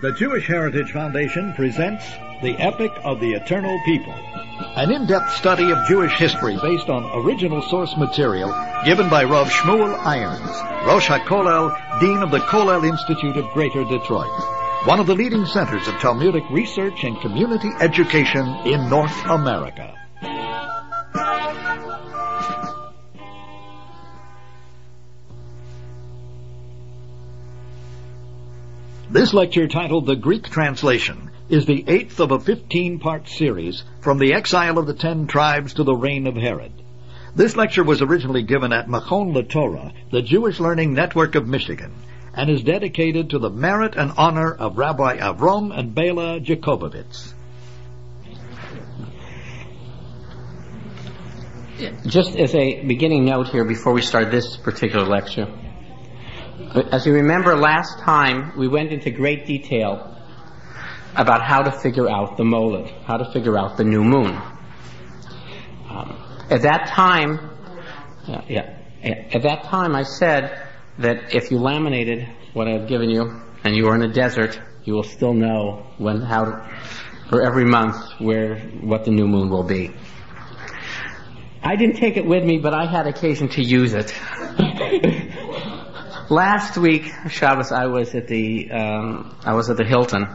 The Jewish Heritage Foundation presents The Epic of the Eternal People, an in-depth study of Jewish history based on original source material given by Rav Shmuel Irons, Rosh HaKollel, Dean of the Kollel Institute of Greater Detroit, one of the leading centers of Talmudic research and community education in North America. This lecture, titled The Greek Translation, is the 8th of a 15-part series from the exile of the 10 tribes to the reign of Herod. This lecture was originally given at Machon LaTorah, the Jewish Learning Network of Michigan, and is dedicated to the merit and honor of Rabbi Avrom and Bela Jacobovitz. Just as a beginning note here before we start this particular lecture, as you remember last time, we went into great detail about how to figure out the Moled, how to figure out the new moon. At that time, I said that if you laminated what I've given you and you were in a desert, you will still know for every month what the new moon will be. I didn't take it with me, but I had occasion to use it. Last week, Shabbos, I was at the Hilton,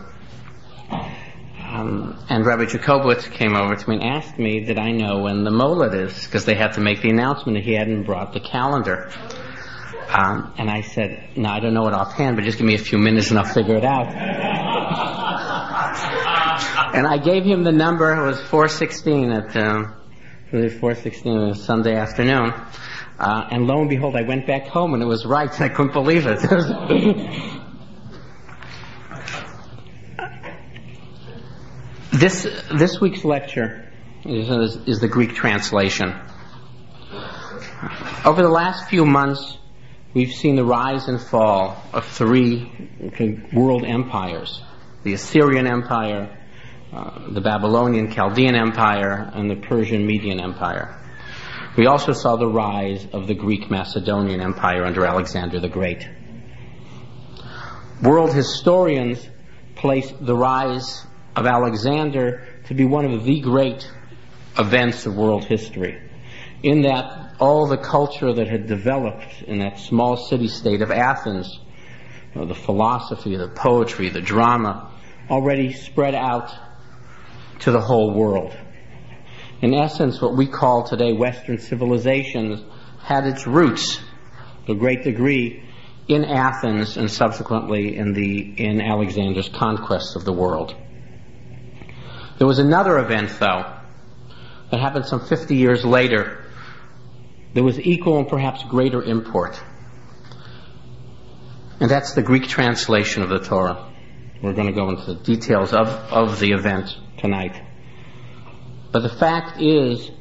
and Rabbi Jacobowitz came over to me and asked me did I know when the Moled is, because they had to make the announcement that he hadn't brought the calendar. And I said, no, I don't know it offhand, but just give me a few minutes and I'll figure it out. And I gave him the number. It was 4:16 4:16 Sunday afternoon. And lo and behold, I went back home and it was right. I couldn't believe it. This week's lecture is the Greek translation. Over the last few months, we've seen the rise and fall of 3 world empires: the Assyrian Empire, the Babylonian Chaldean Empire, and the Persian Median Empire. We also saw the rise of the Greek Macedonian Empire under Alexander the Great. World historians place the rise of Alexander to be one of the great events of world history, in that all the culture that had developed in that small city-state of Athens, the philosophy, the poetry, the drama, already spread out to the whole world. In essence, what we call today Western civilization had its roots, to a great degree, in Athens and subsequently in Alexander's conquest of the world. There was another event, though, that happened some 50 years later. There was equal and perhaps greater import. And that's the Greek translation of the Torah. We're going to go into the details of the event tonight. But the fact is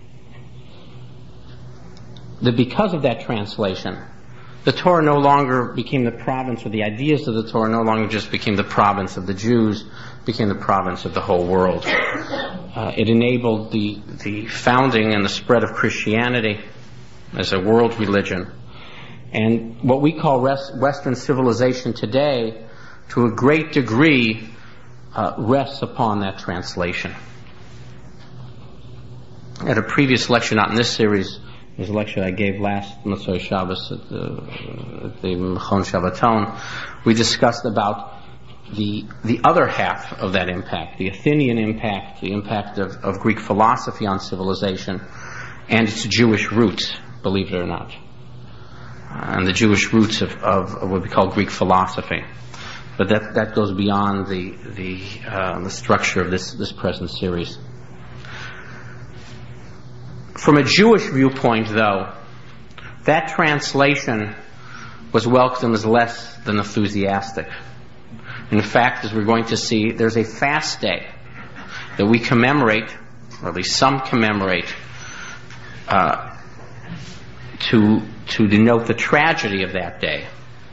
that because of that translation, the Torah no longer became the province, or the ideas of the Torah no longer just became the province of the Jews, became the province of the whole world. It enabled the founding and the spread of Christianity as a world religion. And what we call Western civilization today, to a great degree, rests upon that translation. At a previous lecture, not in this series, it was a lecture I gave last Motzei Shabbos at the Machon Shabbaton, we discussed about the other half of that impact, the Athenian impact, the impact of Greek philosophy on civilization, and its Jewish roots, believe it or not, and the Jewish roots of what we call Greek philosophy. But that goes beyond the structure of this present series. From a Jewish viewpoint, though, that translation was welcomed as less than enthusiastic. In fact, as we're going to see, there's a fast day that we commemorate, or at least some commemorate, to denote the tragedy of that day.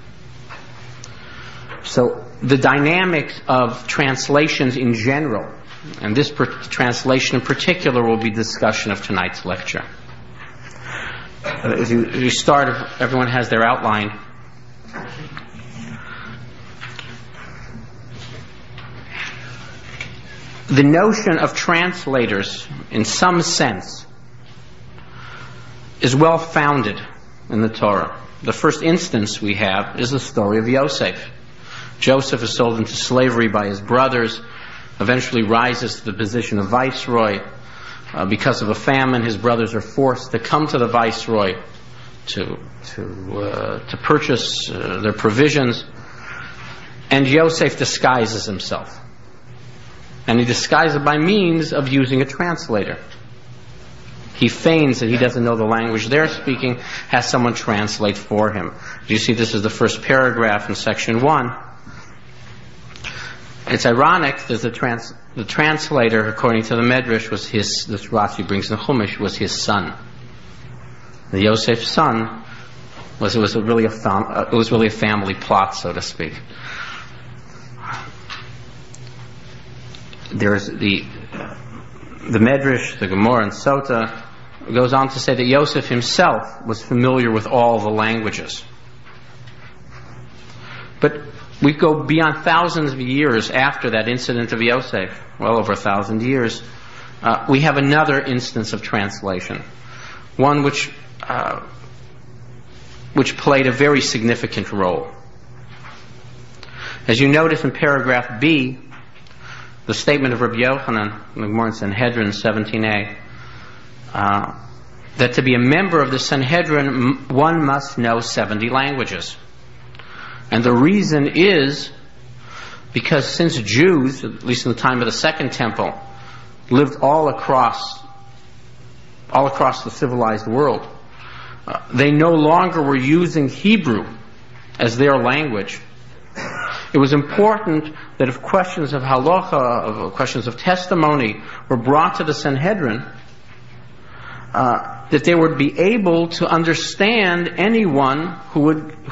So the dynamics of translations in general, and this translation in particular, will be discussion of tonight's lecture. As you start, if everyone has their outline. The notion of translators, in some sense, is well founded in the Torah. The first instance we have is the story of Yosef. Joseph is sold into slavery by his brothers, eventually rises to the position of viceroy. Because of a famine, his brothers are forced to come to the viceroy to purchase their provisions, and Yosef disguises himself. And he disguises it by means of using a translator. He feigns that he doesn't know the language they're speaking, has someone translate for him. You see, this is the first paragraph in section 1. It's ironic that the translator, according to the Medrash, was this Rashi brings in the Chumash, was his son. The Yosef's son was really a family plot, so to speak. There's the Medrash, the Gemara, and Sota goes on to say that Yosef himself was familiar with all the languages. But we go beyond thousands of years after that incident of Yosef, well over 1,000 years. We have another instance of translation, one which played a very significant role. As you notice in paragraph B, the statement of Rabbi Yochanan, in the Gemara in Sanhedrin 17a, that to be a member of the Sanhedrin, one must know 70 languages. And the reason is because since Jews, at least in the time of the Second Temple, lived all across the civilized world, they no longer were using Hebrew as their language. It was important that if questions of halacha, questions of testimony were brought to the Sanhedrin, that they would be able to understand anyone who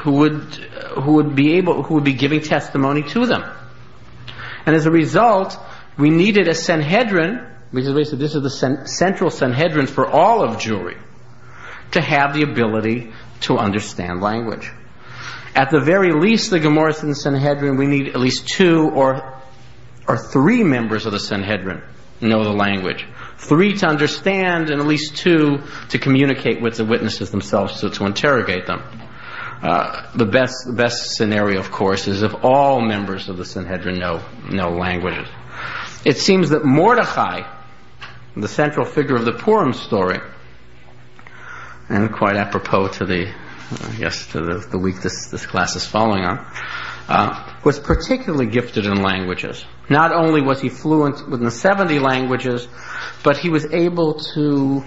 would be giving testimony to them. And as a result, we needed a Sanhedrin, because basically this is the central Sanhedrin for all of Jewry, to have the ability to understand language. At the very least, the Gemara in the Sanhedrin, we need at least 2 or 3 members of the Sanhedrin know the language. 3 to understand, and at least 2 to communicate with the witnesses themselves, to interrogate them. The best scenario, of course, is if all members of the Sanhedrin know languages. It seems that Mordechai, the central figure of the Purim story, and quite apropos to the week this class is following on, was particularly gifted in languages. Not only was he fluent within the 70 languages, but he was able to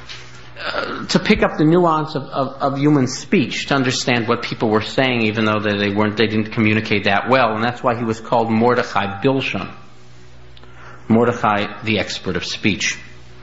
pick up the nuance of human speech, to understand what people were saying, even though they didn't communicate that well. And that's why he was called Mordechai Bilshon. Mordechai, the expert of speech.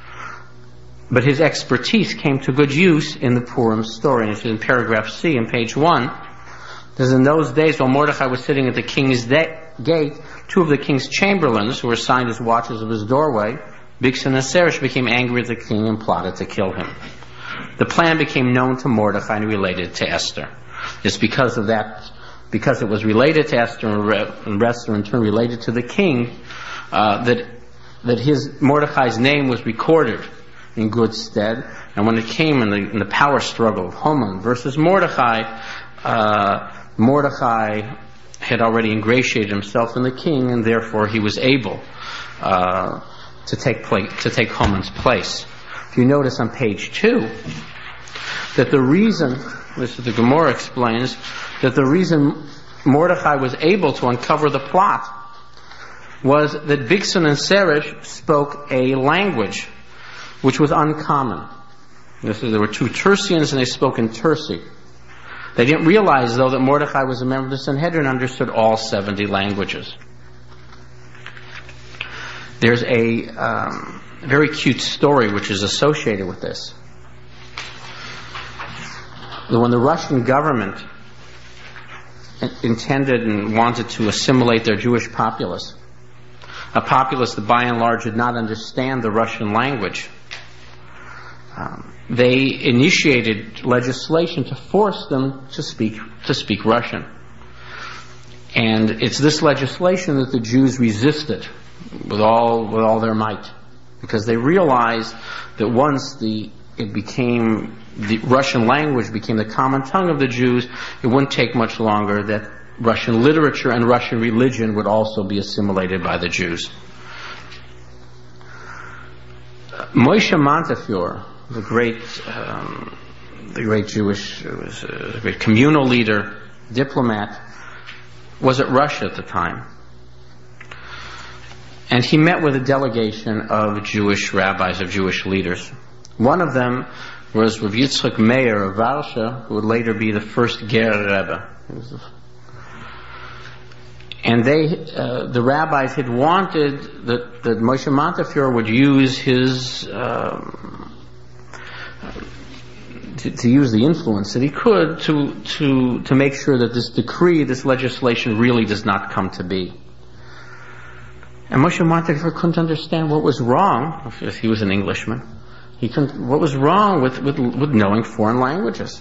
But his expertise came to good use in the Purim story. And it's in paragraph C on page 1. There's in those days, while Mordechai was sitting at the king's gate, 2 of the king's chamberlains, who were assigned as watchers of his doorway, Bigsan and Seresh, became angry at the king and plotted to kill him. The plan became known to Mordechai and related to Esther. It's because of that, because it was related to Esther and Esther in turn related to the king, that Mordechai's name was recorded in good stead. And when it came in the power struggle of Haman versus Mordechai, Mordechai had already ingratiated himself in the king, and therefore he was able to take Haman's place. If you notice on page 2 that the reason, this is the Gemara explains, that the reason Mordechai was able to uncover the plot was that Bigsan and Seresh spoke a language which was uncommon. There were 2 Tersians, and they spoke in Tersi. They didn't realize, though, that Mordechai was a member of the Sanhedrin and understood all 70 languages. There's a very cute story which is associated with this. When the Russian government intended and wanted to assimilate their Jewish populace, a populace that by and large did not understand the Russian language, they initiated legislation to force them to speak Russian. And it's this legislation that the Jews resisted with all their might, because they realized that once the Russian language became the common tongue of the Jews, it wouldn't take much longer that Russian literature and Russian religion would also be assimilated by the Jews. Moshe Montefiore, the great Jewish, was a great communal leader, diplomat, was at Russia at the time. And he met with a delegation of Jewish rabbis, of Jewish leaders. One of them was Rav Yitzchak Meir of Varsha, who would later be the first Ger Rebbe. And the rabbis had wanted that Moshe Montefiore would use his, to use the influence that he could to make sure that this decree, this legislation really does not come to be. And Moshe Montefiore couldn't understand what was wrong, if he was an Englishman. What was wrong with knowing foreign languages.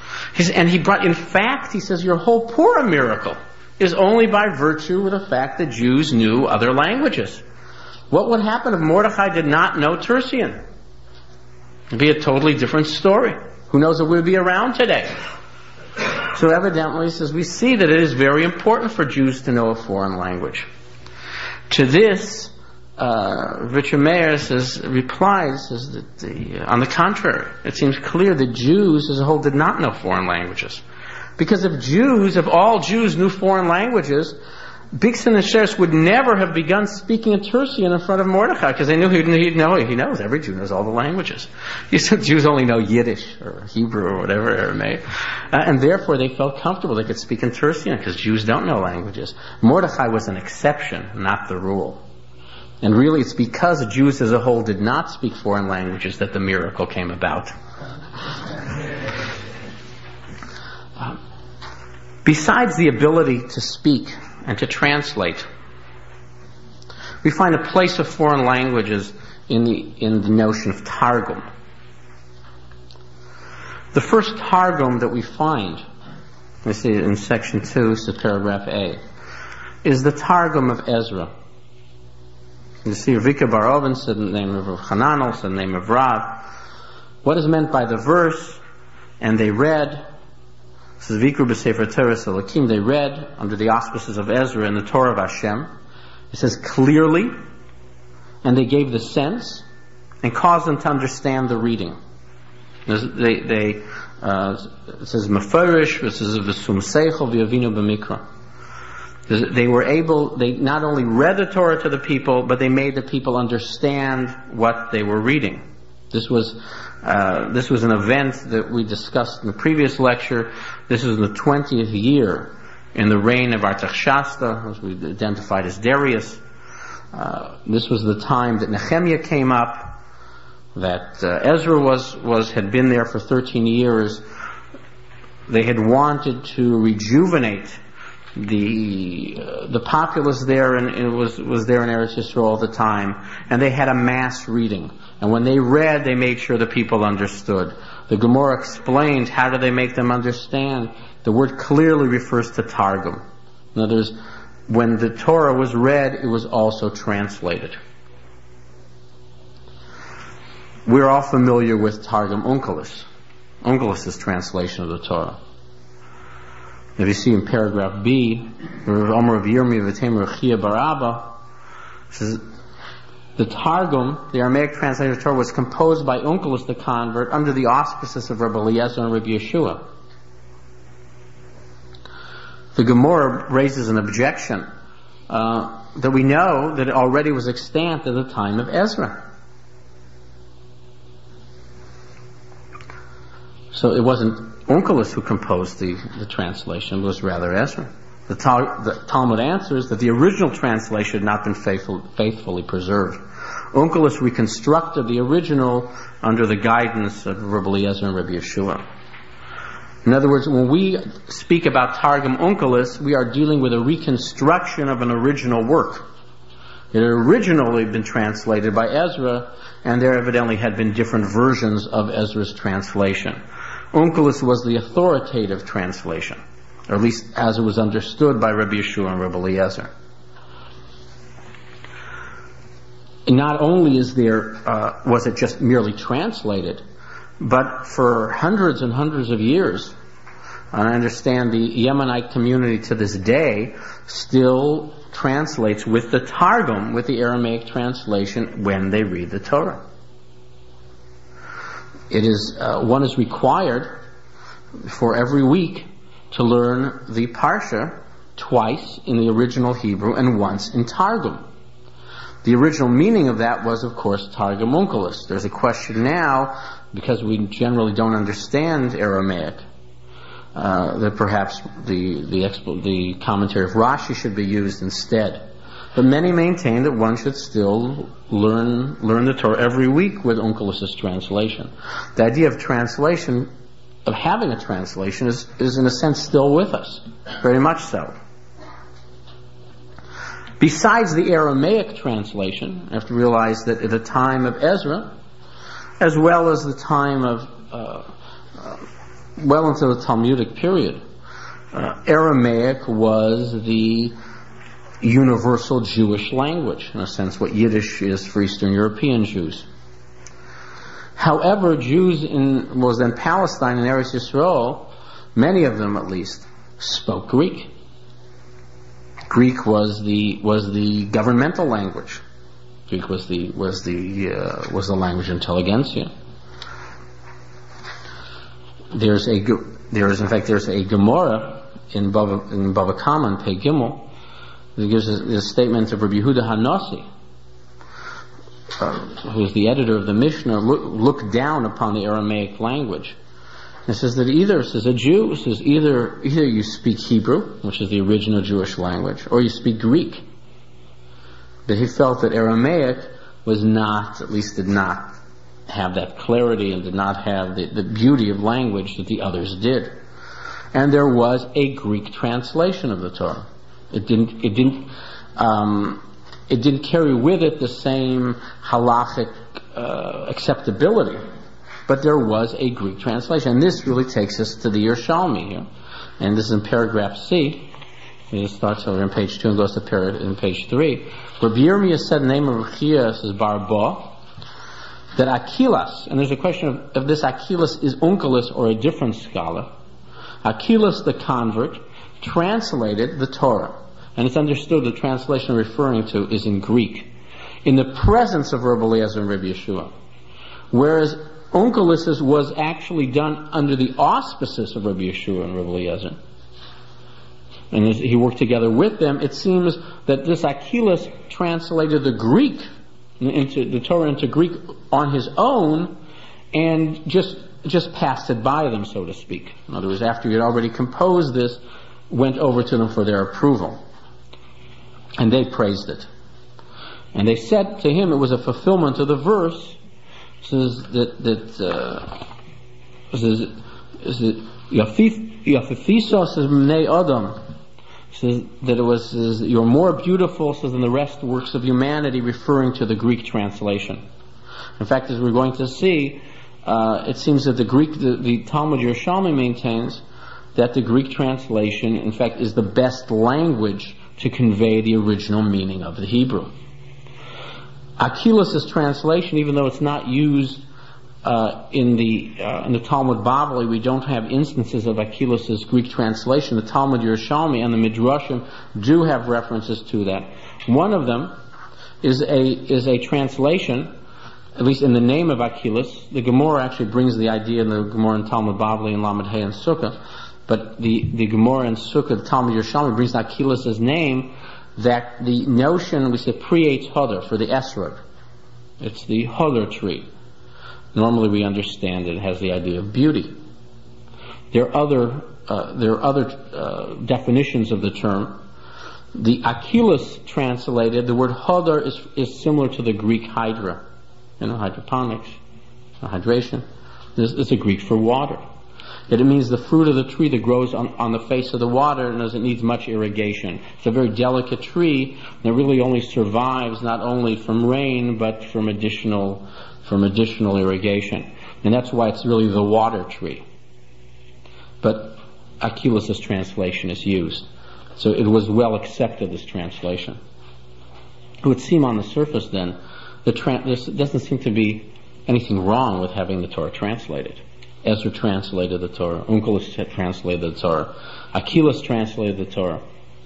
He says, your whole Purim miracle is only by virtue of the fact that Jews knew other languages. What would happen if Mordechai did not know Tersian? It'd be a totally different story. Who knows if we'd be around today? So evidently, he says, we see that it is very important for Jews to know a foreign language. To this, Richard Mayer replies that on the contrary, it seems clear that Jews as a whole did not know foreign languages. Because if all Jews knew foreign languages, Bigson and Sheres would never have begun speaking in Tersian in front of Mordechai, because they knew he knows. Every Jew knows all the languages. He said Jews only know Yiddish or Hebrew or whatever, Aramaic. And therefore they felt comfortable they could speak in Tersian, because Jews don't know languages. Mordechai was an exception, not the rule. And really it's because Jews as a whole did not speak foreign languages that the miracle came about. Besides the ability to speak and to translate, we find a place of foreign languages in the notion of Targum. The first Targum that we find, we see it in section 2, so paragraph A, is the Targum of Ezra. You see Ravika Bar Oven said the name of Hananel, said the name of Rav. What is meant by the verse? And they read, this is Vikru B'Sefer Torah Elokim, they read under the auspices of Ezra in the Torah of Hashem. It says clearly, and they gave the sense and caused them to understand the reading. It says Mefarish, it says V'sum Seichel V'yavinu B'Mikra. They not only read the Torah to the people, but they made the people understand what they were reading. This was an event that we discussed in the previous lecture. This was in the 20th year in the reign of Artaxerxes, as we identified as Darius. This was the time that Nehemiah came up, that Ezra had been there for 13 years. They had wanted to rejuvenate the populace there, and it was there in Eretz Yisrael all the time, and they had a mass reading. And when they read, they made sure the people understood. The Gemara explained how do they make them understand. The word clearly refers to Targum. In other words, when the Torah was read, it was also translated. We're all familiar with Targum Onkelos. Onkelos' translation of the Torah. If you see in paragraph B, Omer of Yirmi V'Temer Chia Barabba says, the Targum, the Aramaic translation of the Torah, was composed by Onkelos the convert under the auspices of Rabbi Eliezer and Rabbi Yeshua. The Gemara raises an objection that we know that it already was extant at the time of Ezra. So it wasn't Onkelos who composed the translation, it was rather Ezra. The Talmud answers that the original translation had not been faithfully preserved. Onkelos reconstructed the original under the guidance of Rabbi Eliezer and Rabbi Yeshua. In other words, when we speak about Targum Onkelos, we are dealing with a reconstruction of an original work. It had originally been translated by Ezra, and there evidently had been different versions of Ezra's translation. Onkelos was the authoritative translation, or at least as it was understood by Rabbi Yeshua and Rabbi Eliezer. not only was it just merely translated, but for hundreds and hundreds of years, and I understand the Yemenite community to this day still translates with the Targum, with the Aramaic translation, when they read the Torah. One is required for every week to learn the Parsha twice in the original Hebrew and once in Targum. The original meaning of that was, of course, Targum Onkelos. There's a question now, because we generally don't understand Aramaic, that perhaps the commentary of Rashi should be used instead. But many maintain that one should still learn the Torah every week with Onkelos' translation. The idea of translation, of having a translation, is in a sense still with us, very much so. Besides the Aramaic translation, I have to realize that at the time of Ezra, as well as the time of well into the Talmudic period, Aramaic was the universal Jewish language, in a sense what Yiddish is for Eastern European Jews. However, Jews in Palestine and Eretz Yisrael, many of them at least, spoke Greek. Greek was the governmental language. Greek was the language intelligentsia. There's a Gemara in Bava Kama, Pei Gimel, that gives a statement of Rabbi Yehuda Hanasi, who is the editor of the Mishnah, looked down upon the Aramaic language. It says that either you speak Hebrew, which is the original Jewish language, or you speak Greek. But he felt that Aramaic did not have that clarity and did not have the beauty of language that the others did. And there was a Greek translation of the Torah. It didn't carry with it the same halachic acceptability, but there was a Greek translation. And this really takes us to the Yerushalmi here. And this is in paragraph C. It starts over on page 2 and goes to page 3. Rabbi Yirmiyah said in the name of Rechias is Barba, that Achilas, and there's a question of this Achilas is Onkelos or a different scholar. Achilas the convert translated the Torah, and it's understood the translation referring to is in Greek, in the presence of Rabbi Eliezer and Rabbi Yeshua. Whereas Onkelos was actually done under the auspices of Rabbi Yeshua and Rabbi Eliezer. And as he worked together with them, it seems that this Achilas translated the Torah into Greek on his own, and just passed it by them, so to speak. In other words, after he had already composed this, went over to them for their approval. And they praised it. And they said to him it was a fulfillment of the verse, says that Yafithisos is Mnei Adam, says that it was you're more beautiful, says, than the rest works of humanity, referring to the Greek translation. In fact, as we're going to see, it seems that the Talmud Yerushalmi maintains that the Greek translation, in fact, is the best language to convey the original meaning of the Hebrew. Achilas' translation, even though it's not used in the Talmud Bavli, we don't have instances of Achilas' Greek translation. The Talmud Yerushalmi and the Midrashim do have references to that. One of them is a translation, at least in the name of Achilas. The Gemara actually brings the idea in the Gemara in Talmud Bavli and Lamed Hey and Sukkah, but the Gemara in Sukkah, the Talmud Yerushalmi, brings Achilas' name, that the notion, we say Prietz Hodar for the esrog. It's the Hodar tree. Normally we understand it has the idea of beauty. There are other definitions of the term. The Achilas translated, the word Hodar is similar to the Greek hydra. Hydroponics, hydration. It's a Greek for water. It means the fruit of the tree that grows on the face of the water and it needs much irrigation. It's a very delicate tree that really only survives not only from rain but from additional irrigation. And that's why it's really the water tree. But Achilas' translation is used. So it was well accepted, this translation. It would seem on the surface then there doesn't seem to be anything wrong with having the Torah translated. Ezra translated the Torah. Onkelos translated the Torah. Aquilas translated the Torah.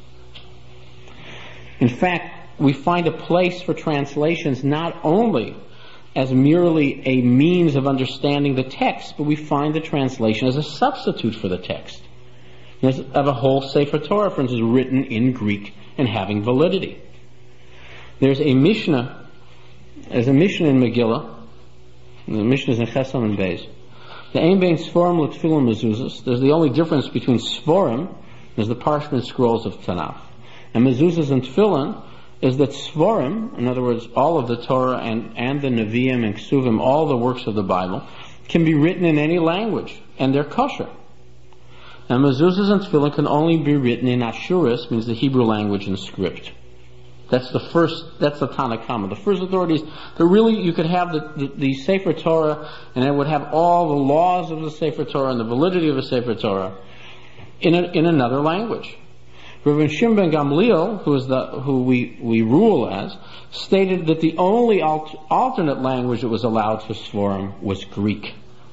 In fact, we find a place for translations not only as merely a means of understanding the text, but we find the translation as a substitute for the text. There's of a whole Sefer Torah, for instance, written in Greek and having validity. There's a Mishnah in Megillah. The Mishnah is in Chesam and Beis. The Ein Bein Sforim L'Tfilim Mezuzos. There's the only difference between Sforim, there's the parchment scrolls of Tanakh, and Mezuzos and Tefillin is that Sforim, in other words, all of the Torah and the Nevi'im and Ksuvim, all the works of the Bible, can be written in any language, and they're kosher. And Mezuzos and Tefillin can only be written in Ashuris, means the Hebrew language and script. That's the Tanna Kama. The first authorities, that really you could have the Sefer Torah, and it would have all the laws of the Sefer Torah and the validity of the Sefer Torah in another language. Rav Shimon ben Gamliel, who we rule as, stated that the only alternate language that was allowed for Sforim was Greek.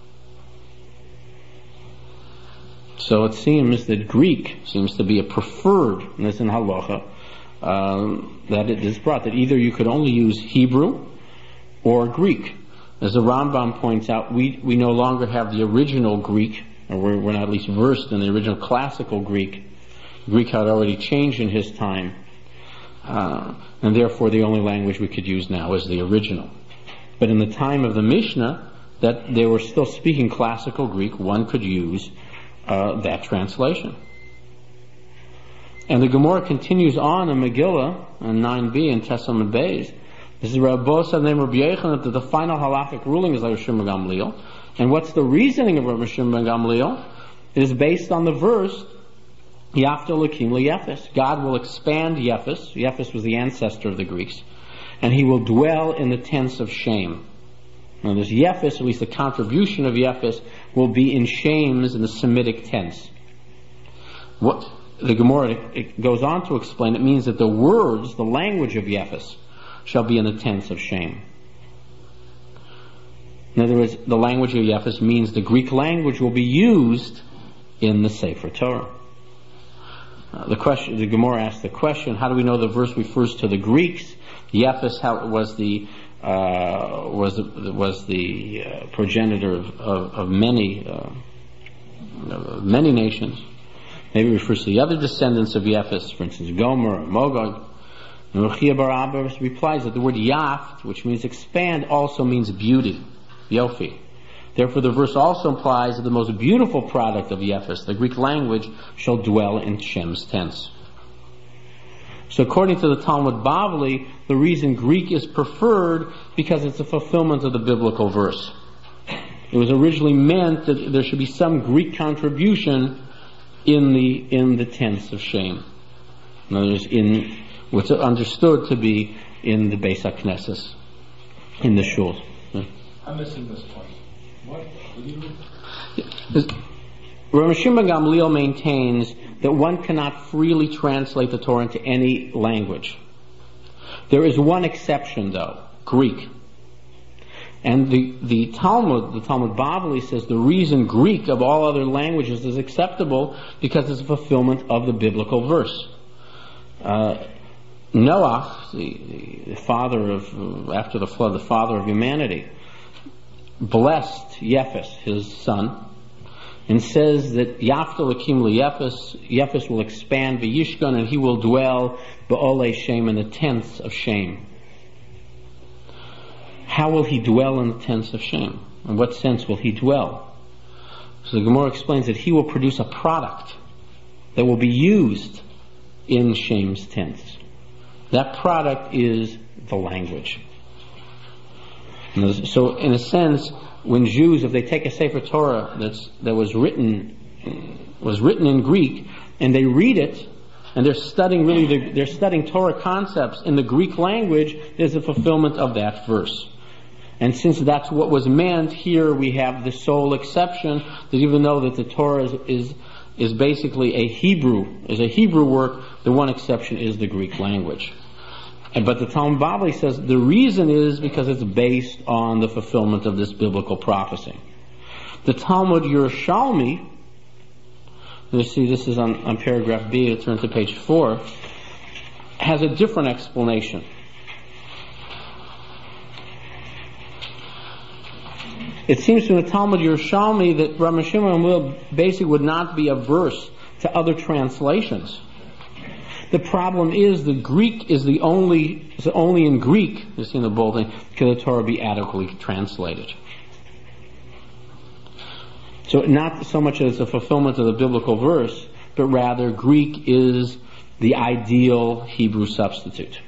So it seems that Greek seems to be a preferred, and this in Halacha, that it is brought, that either you could only use Hebrew or Greek. As the Rambam points out, we no longer have the original Greek, or we're not at least versed in the original classical Greek. Greek had already changed in his time, and therefore the only language we could use now is the original. But in the time of the Mishnah, that they were still speaking classical Greek, one could use that translation. And the Gemara continues on in Megillah, in 9b, in Chesam and Beis. This is Rabbi said named Rabbi Yochanan that the final halachic ruling is like Rabbi Shimon ben Gamliel. And what's the reasoning of Rabbi Shimon ben Gamliel? It is based on the verse, Yafta Elokim LeYefes. God will expand Yefes. Yefes was the ancestor of the Greeks. And he will dwell in the tents of shame. Now there's Yefes, at least the contribution of Yefes, will be in shames in the Semitic tents. What the Gemara it goes on to explain, it means that the words, the language of Yefes, shall be in the tents of shame. In other words, the language of Yefes means the Greek language will be used in the Sefer Torah. The Gemara asks the question: how do we know the verse refers to the Greeks? Yefes was the progenitor of many nations. Maybe it refers to the other descendants of Yefes, for instance, Gomer or Magog. And Rechia bar Abba replies that the word Yaft, which means expand, also means beauty, Yofi. Therefore, the verse also implies that the most beautiful product of Yefes, the Greek language, shall dwell in Shem's tents. So according to the Talmud Bavli, the reason Greek is preferred because it's a fulfillment of the biblical verse. It was originally meant that there should be some Greek contribution in the tents of shame. In other words, in what's understood to be in the Beis HaKnesses, in the shul. I'm missing this point. What? Rav Shimon ben Gamliel maintains that one cannot freely translate the Torah into any language. There is one exception, though, Greek. And the Talmud Bavli says the reason Greek of all other languages is acceptable because it's a fulfillment of the biblical verse. Noach, the father of, after the flood, the father of humanity, blessed Yefes, his son, and says that Yafta Elokim LeYefes, Yefes will expand V'yishkan, and he will dwell B'olei Shem, in the tents of shame. How will he dwell in the tents of shame? In what sense will he dwell? So the Gemara explains that he will produce a product that will be used in Shem's tents. That product is the language. So in a sense, when Jews, if they take a Sefer Torah that was written in Greek, and they read it, and they're studying Torah concepts in the Greek language, there's a fulfillment of that verse. And since that's what was meant, here we have the sole exception, that even though that the Torah is basically a Hebrew work, the one exception is the Greek language. But the Talmud Bavli says the reason is because it's based on the fulfillment of this biblical prophecy. The Talmud Yerushalmi, you see this is on paragraph B, turn to page 4, has a different explanation. It seems from the Talmud Yerushalmi that Rabbi Shimon basically would not be averse to other translations. The problem is the Greek is only in Greek, you see in the bolding, can the Torah be adequately translated. So not so much as a fulfillment of the biblical verse, but rather Greek is the ideal Hebrew substitute.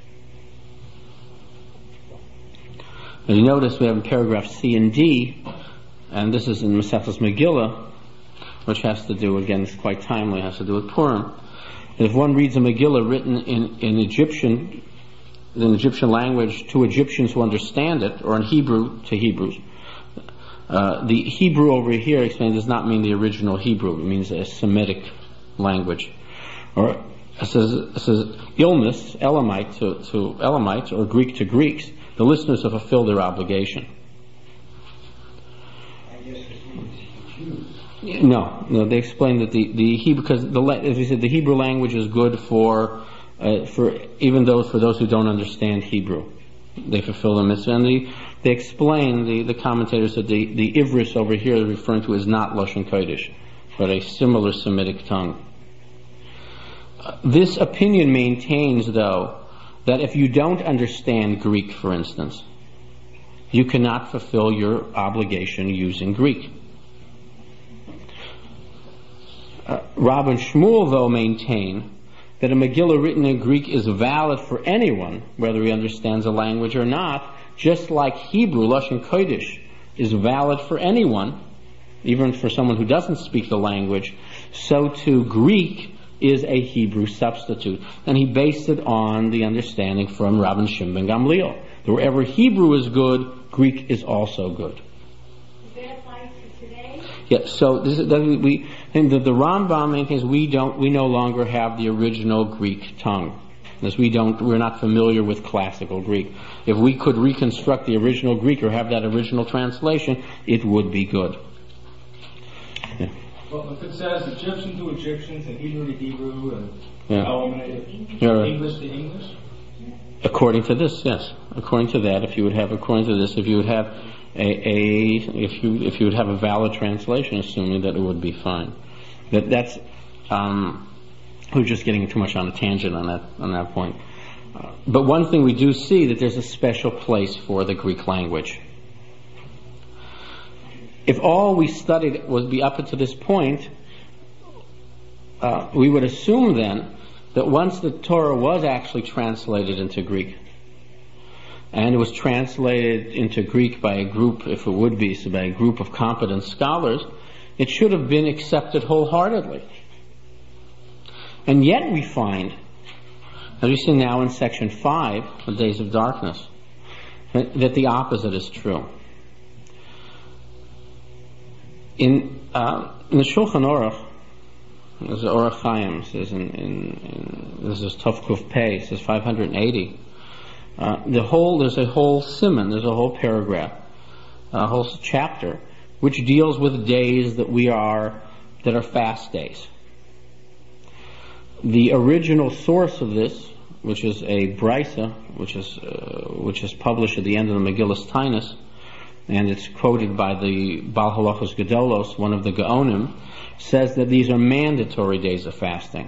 As you notice, we have in paragraphh C and D, and this is in Maseches Megillah, which has to do, again, it's quite timely, has to do with Purim. If one reads a Megillah written in Egyptian language to Egyptians who understand it, or in Hebrew to Hebrews, the Hebrew over here explained does not mean the original Hebrew. It means a Semitic language. Or it says illness, Elamite to Elamites, or Greek to Greeks. The listeners have fulfilled their obligation. I guess this means Jews. No, they explained that the Hebrew, because as we said, the Hebrew language is good for those who don't understand Hebrew. They fulfill the mitzvah, and they explain, the commentators said the Ivris over here they're referring to is not Lashon Kodesh, but a similar Semitic tongue. This opinion maintains, though, that if you don't understand Greek, for instance, you cannot fulfill your obligation using Greek. Rav and Shmuel, though, maintain that a Megillah written in Greek is valid for anyone, whether he understands the language or not, just like Hebrew, Lashon Kodesh, is valid for anyone, even for someone who doesn't speak the language, so too Greek is a Hebrew substitute. And he based it on the understanding from Rabban Shimon ben Gamliel. That wherever Hebrew is good, Greek is also good. Does that apply to today? Yeah, so the Rambam maintains we no longer have the original Greek tongue. Because we're not familiar with classical Greek. If we could reconstruct the original Greek or have that original translation, it would be good. Yeah. Well, if it says Egyptian to Egyptians and Hebrew to Hebrew and English to English? According to this, yes. According to that, if you would have a valid translation, assuming that it would be fine. That's we're just getting too much on a tangent on that point. But one thing we do see that there's a special place for the Greek language. If all we studied would be up to this point, we would assume then that once the Torah was actually translated into Greek, and it was translated into Greek by a group, if it would be, so by a group of competent scholars, it should have been accepted wholeheartedly. And yet we find, as we see now in section 5, the Days of Darkness, that the opposite is true. In the Shulchan Aruch, there's Orach Chaim, says this is Tov Kuf Pei, says 580. There's a whole siman, there's a whole paragraph, a whole chapter, which deals with days that are fast days. The original source of this, which is a Brisa, which is published at the end of the Megillas Tainus, and it's quoted by the Baal Halachos Gedolos, one of the Gaonim, says that these are mandatory days of fasting.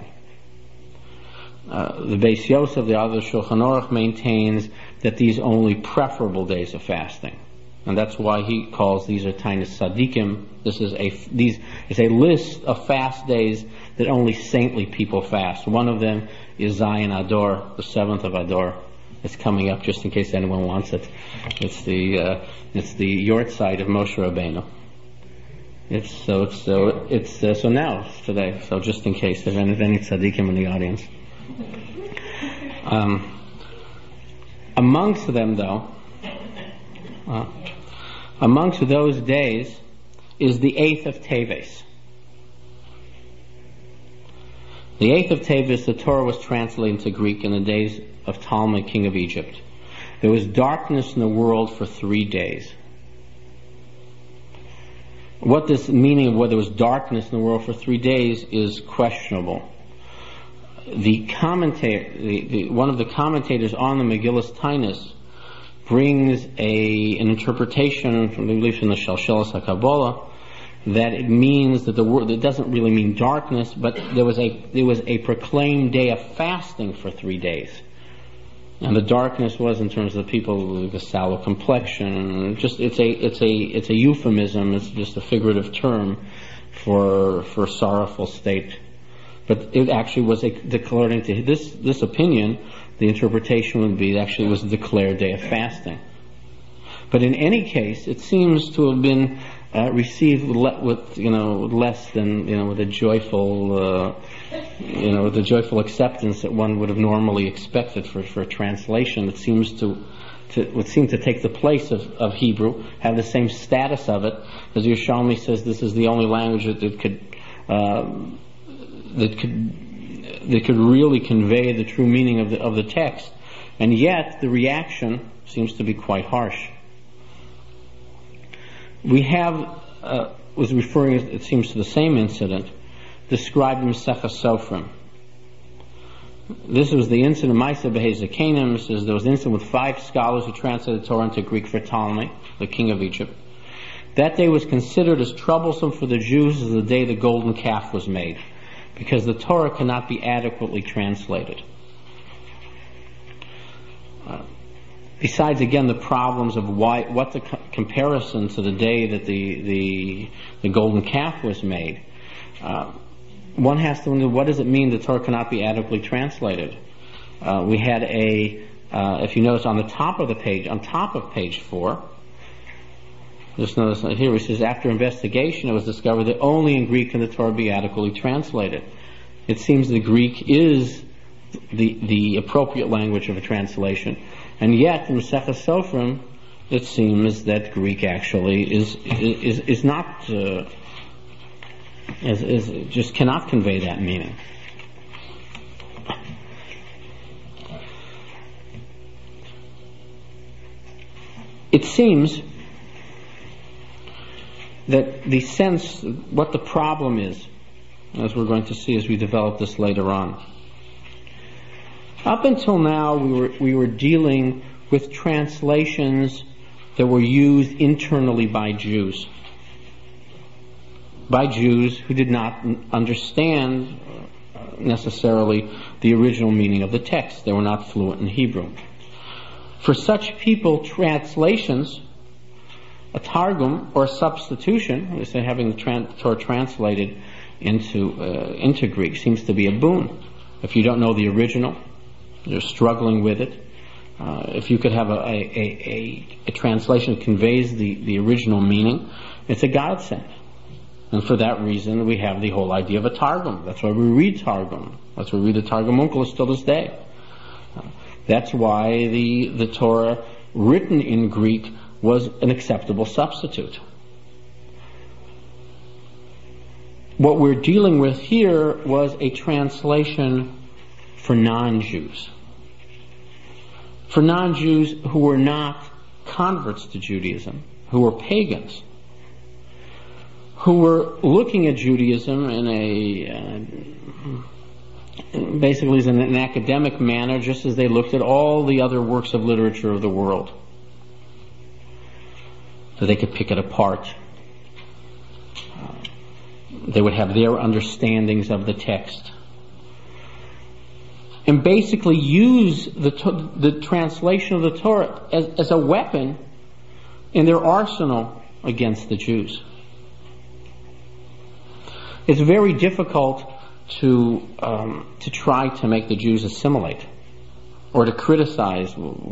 The Beis Yosef, the other Shulchan Aruch, maintains that these are only preferable days of fasting. And that's why he calls these are Tainus Sadikim. It's a list of fast days that only saintly people fast. One of them is Zayin Ador, the 7th of Ador. It's coming up just in case anyone wants it. It's the Yortzeit of Moshe Rabbeinu. So now it's today. So just in case there's any tzaddikim in the audience. Amongst them, though, amongst those days is the 8th of Teves. The 8th of Teves, the Torah was translated into Greek in the days of Ptolemy, king of Egypt. There was darkness in the world for 3 days. What this meaning of whether there was darkness in the world for 3 days is questionable. The commentator, one of the commentators on the Megillus Tainus brings an interpretation from the Shalshelas HaKabbalah that it means that the word, it doesn't really mean darkness, but there was a proclaimed day of fasting for 3 days. And the darkness was in terms of the people with a sallow complexion. Just it's a euphemism. It's just a figurative term for a sorrowful state. But it actually was according to this opinion, the interpretation would be actually it was a declared day of fasting. But in any case, it seems to have been received with less than with a joyful with the joyful acceptance that one would have normally expected for a translation. It seems would seem to take the place of Hebrew, have the same status of it, as Yerushalmi says. This is the only language that could really convey the true meaning of the text, and yet the reaction seems to be quite harsh. We have was referring, it seems, to the same incident described in Maseches Sofrim. This was the incident of Maaseh Behezekanim. Says there was an incident with 5 scholars who translated the Torah into Greek for Ptolemy, the king of Egypt. That day was considered as troublesome for the Jews as the day the golden calf was made, because the Torah cannot be adequately translated. Besides, again, the problems of what the comparison to the day that the golden calf was made, one has to wonder, what does it mean the Torah cannot be adequately translated? We had if you notice on the top of the page, on top of page 4, just notice here it says, after investigation it was discovered that only in Greek can the Torah be adequately translated. It seems the Greek is the appropriate language of a translation, and yet in Maseches Sofrim it seems that Greek actually is not just cannot convey that meaning. It seems that the sense, what the problem is, as we're going to see as we develop this later on. Up until now, we were dealing with translations that were used internally by Jews who did not understand necessarily the original meaning of the text. They were not fluent in Hebrew. For such people, translations, a targum or a substitution, we say having the Torah translated into Greek, seems to be a boon. If you don't know the original, you're struggling with it. If you could have a translation that conveys the original meaning, it's a godsend. And for that reason, we have the whole idea of a targum. That's why we read targum. That's why we read the Targum Onkelos till this day. That's why the Torah written in Greek was an acceptable substitute. What we're dealing with here was a translation for non-Jews. For non-Jews who were not converts to Judaism, who were pagans, who were looking at Judaism basically in an academic manner, just as they looked at all the other works of literature of the world, so they could pick it apart. They would have their understandings of the text, and basically use the translation of the Torah as a weapon in their arsenal against the Jews. It's very difficult to try to make the Jews assimilate, or to criticize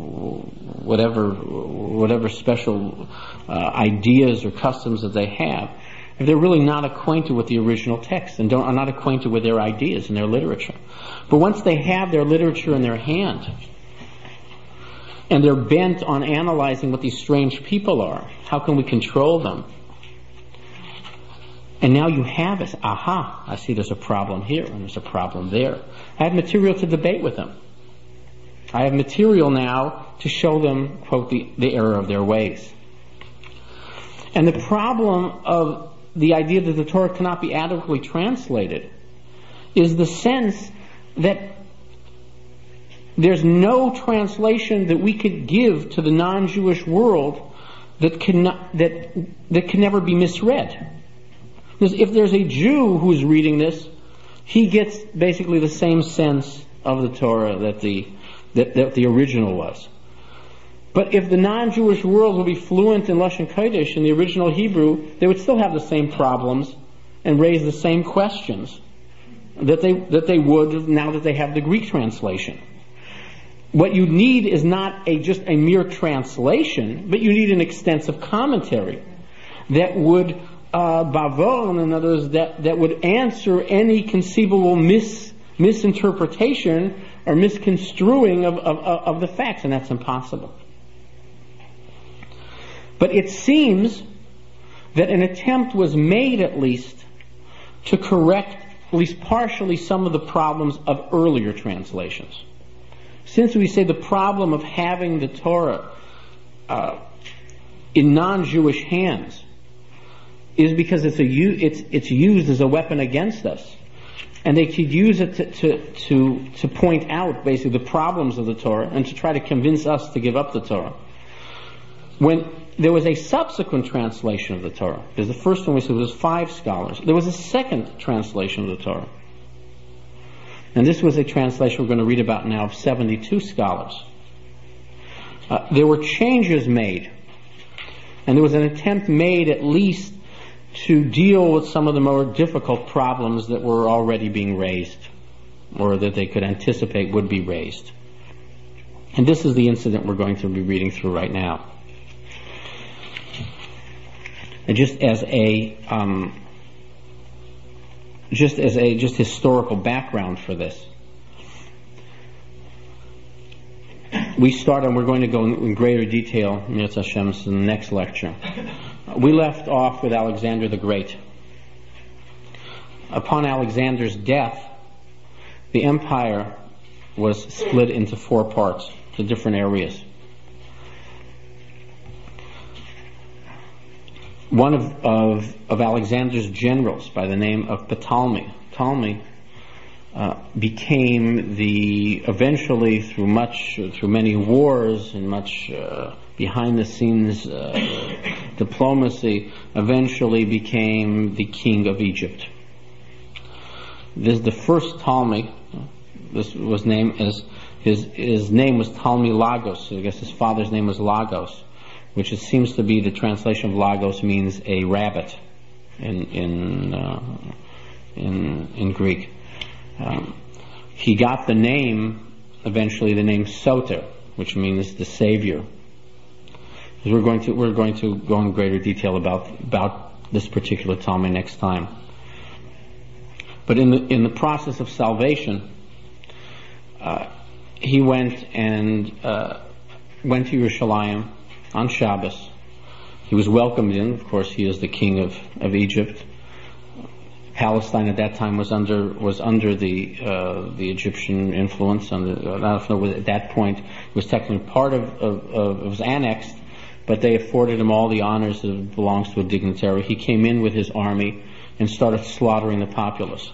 whatever special ideas or customs that they have, if they're really not acquainted with the original text and are not acquainted with their ideas and their literature. But once they have their literature in their hand, and they're bent on analyzing what these strange people are, how can we control them? And now you have it. Aha, I see there's a problem here and there's a problem there. I have material to debate with them. I have material now to show them, quote, the error of their ways. And the problem of the idea that the Torah cannot be adequately translated is the sense that there's no translation that we could give to the non-Jewish world that can never be misread. Because if there's a Jew who's reading this, he gets basically the same sense of the Torah that the original was. But if the non-Jewish world will be fluent in Lashon Kodesh, in the original Hebrew, they would still have the same problems and raise the same questions that they would now that they have the Greek translation. What you need is not just a mere translation, but you need an extensive commentary that would bavon, in other words, that would answer any conceivable misinterpretation or misconstruing of the facts, and that's impossible. But it seems that an attempt was made, at least, to correct, at least partially, some of the problems of earlier translations. Since we say the problem of having the Torah in non-Jewish hands is because it's used as a weapon against us, and they could use it to point out basically the problems of the Torah and to try to convince us to give up the Torah. When there was a subsequent translation of the Torah, because the first one we said was 5 scholars, there was a second translation of the Torah. And this was a translation we're going to read about now of 72 scholars. There were changes made, and there was an attempt made at least to deal with some of the more difficult problems that were already being raised, or that they could anticipate would be raised. And this is the incident we're going to be reading through right now. And just as historical background for this, we start, and we're going to go in greater detail, Mirz Hashem, in the next lecture. We left off with Alexander the Great. Upon Alexander's death, the empire was split into 4 parts, to different areas. One of Alexander's generals, by the name of Ptolemy, became eventually through many wars and much behind the scenes diplomacy, eventually became the king of Egypt. This is the first Ptolemy. This was named as his name was Ptolemy Lagos. So I guess his father's name was Lagos, which seems to be the translation of Lagos means a rabbit in Greek. He got the name, eventually the name Soter, which means the Savior. We're going to go in greater detail about this particular Ptolemy next time. But in the process of salvation, he went to Yerushalayim on Shabbos. He was welcomed in. Of course, he is the king of Egypt. Palestine at that time was under the Egyptian influence. I don't know, at that point it was technically part of it was annexed, but they afforded him all the honors that belongs to a dignitary. He came in with his army and started slaughtering the populace.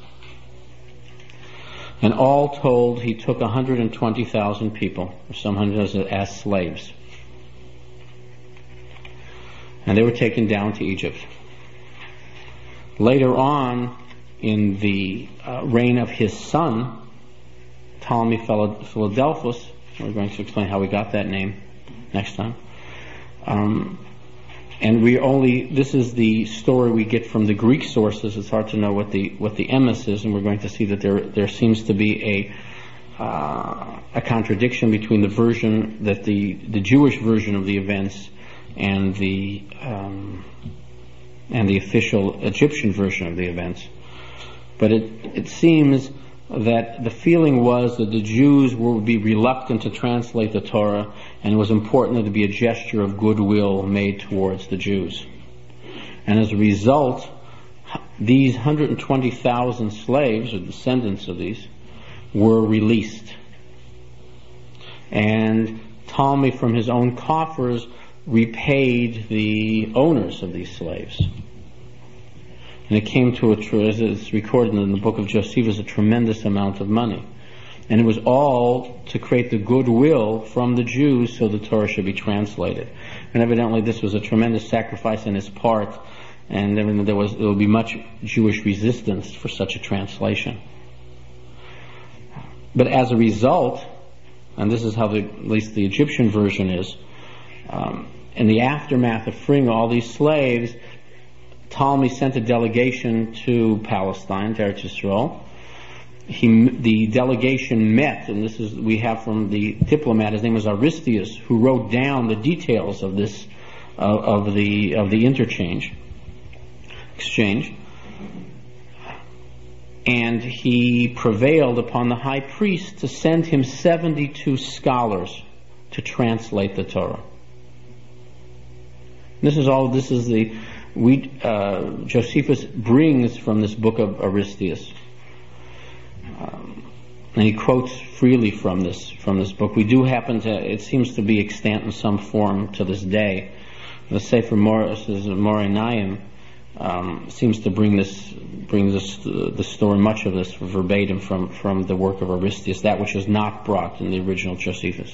And all told, he took 120,000 people, or some hundreds, as slaves. And they were taken down to Egypt. Later on, in the reign of his son, Ptolemy Philadelphus, we're going to explain how we got that name next time. And this is the story we get from the Greek sources. It's hard to know what the emes is, and we're going to see that there seems to be a contradiction between the version that the Jewish version of the events and the official Egyptian version of the events. But it seems that the feeling was that the Jews would be reluctant to translate the Torah, and it was important that there be a gesture of goodwill made towards the Jews. And as a result, these 120,000 slaves, or descendants of these, were released. And Ptolemy, from his own coffers, repaid the owners of these slaves. And it came to, as it's recorded in the book of Josephus, a tremendous amount of money. And it was all to create the goodwill from the Jews so the Torah should be translated. And evidently this was a tremendous sacrifice on his part, and there would be much Jewish resistance for such a translation. But as a result, and this is how at least the Egyptian version is, in the aftermath of freeing all these slaves, Ptolemy sent a delegation to Palestine, to Eretz Yisrael. The delegation met, and this is we have from the diplomat. His name was Aristeas, who wrote down the details of this of the exchange, and he prevailed upon the high priest to send him 72 scholars to translate the Torah. Josephus brings from this book of Aristeas. And he quotes freely from this book. We do happen to, it seems to be extant in some form to this day. The Sefer Moraneim seems to bring the story, much of this verbatim from the work of Aristeas, that which is not brought in the original Josephus.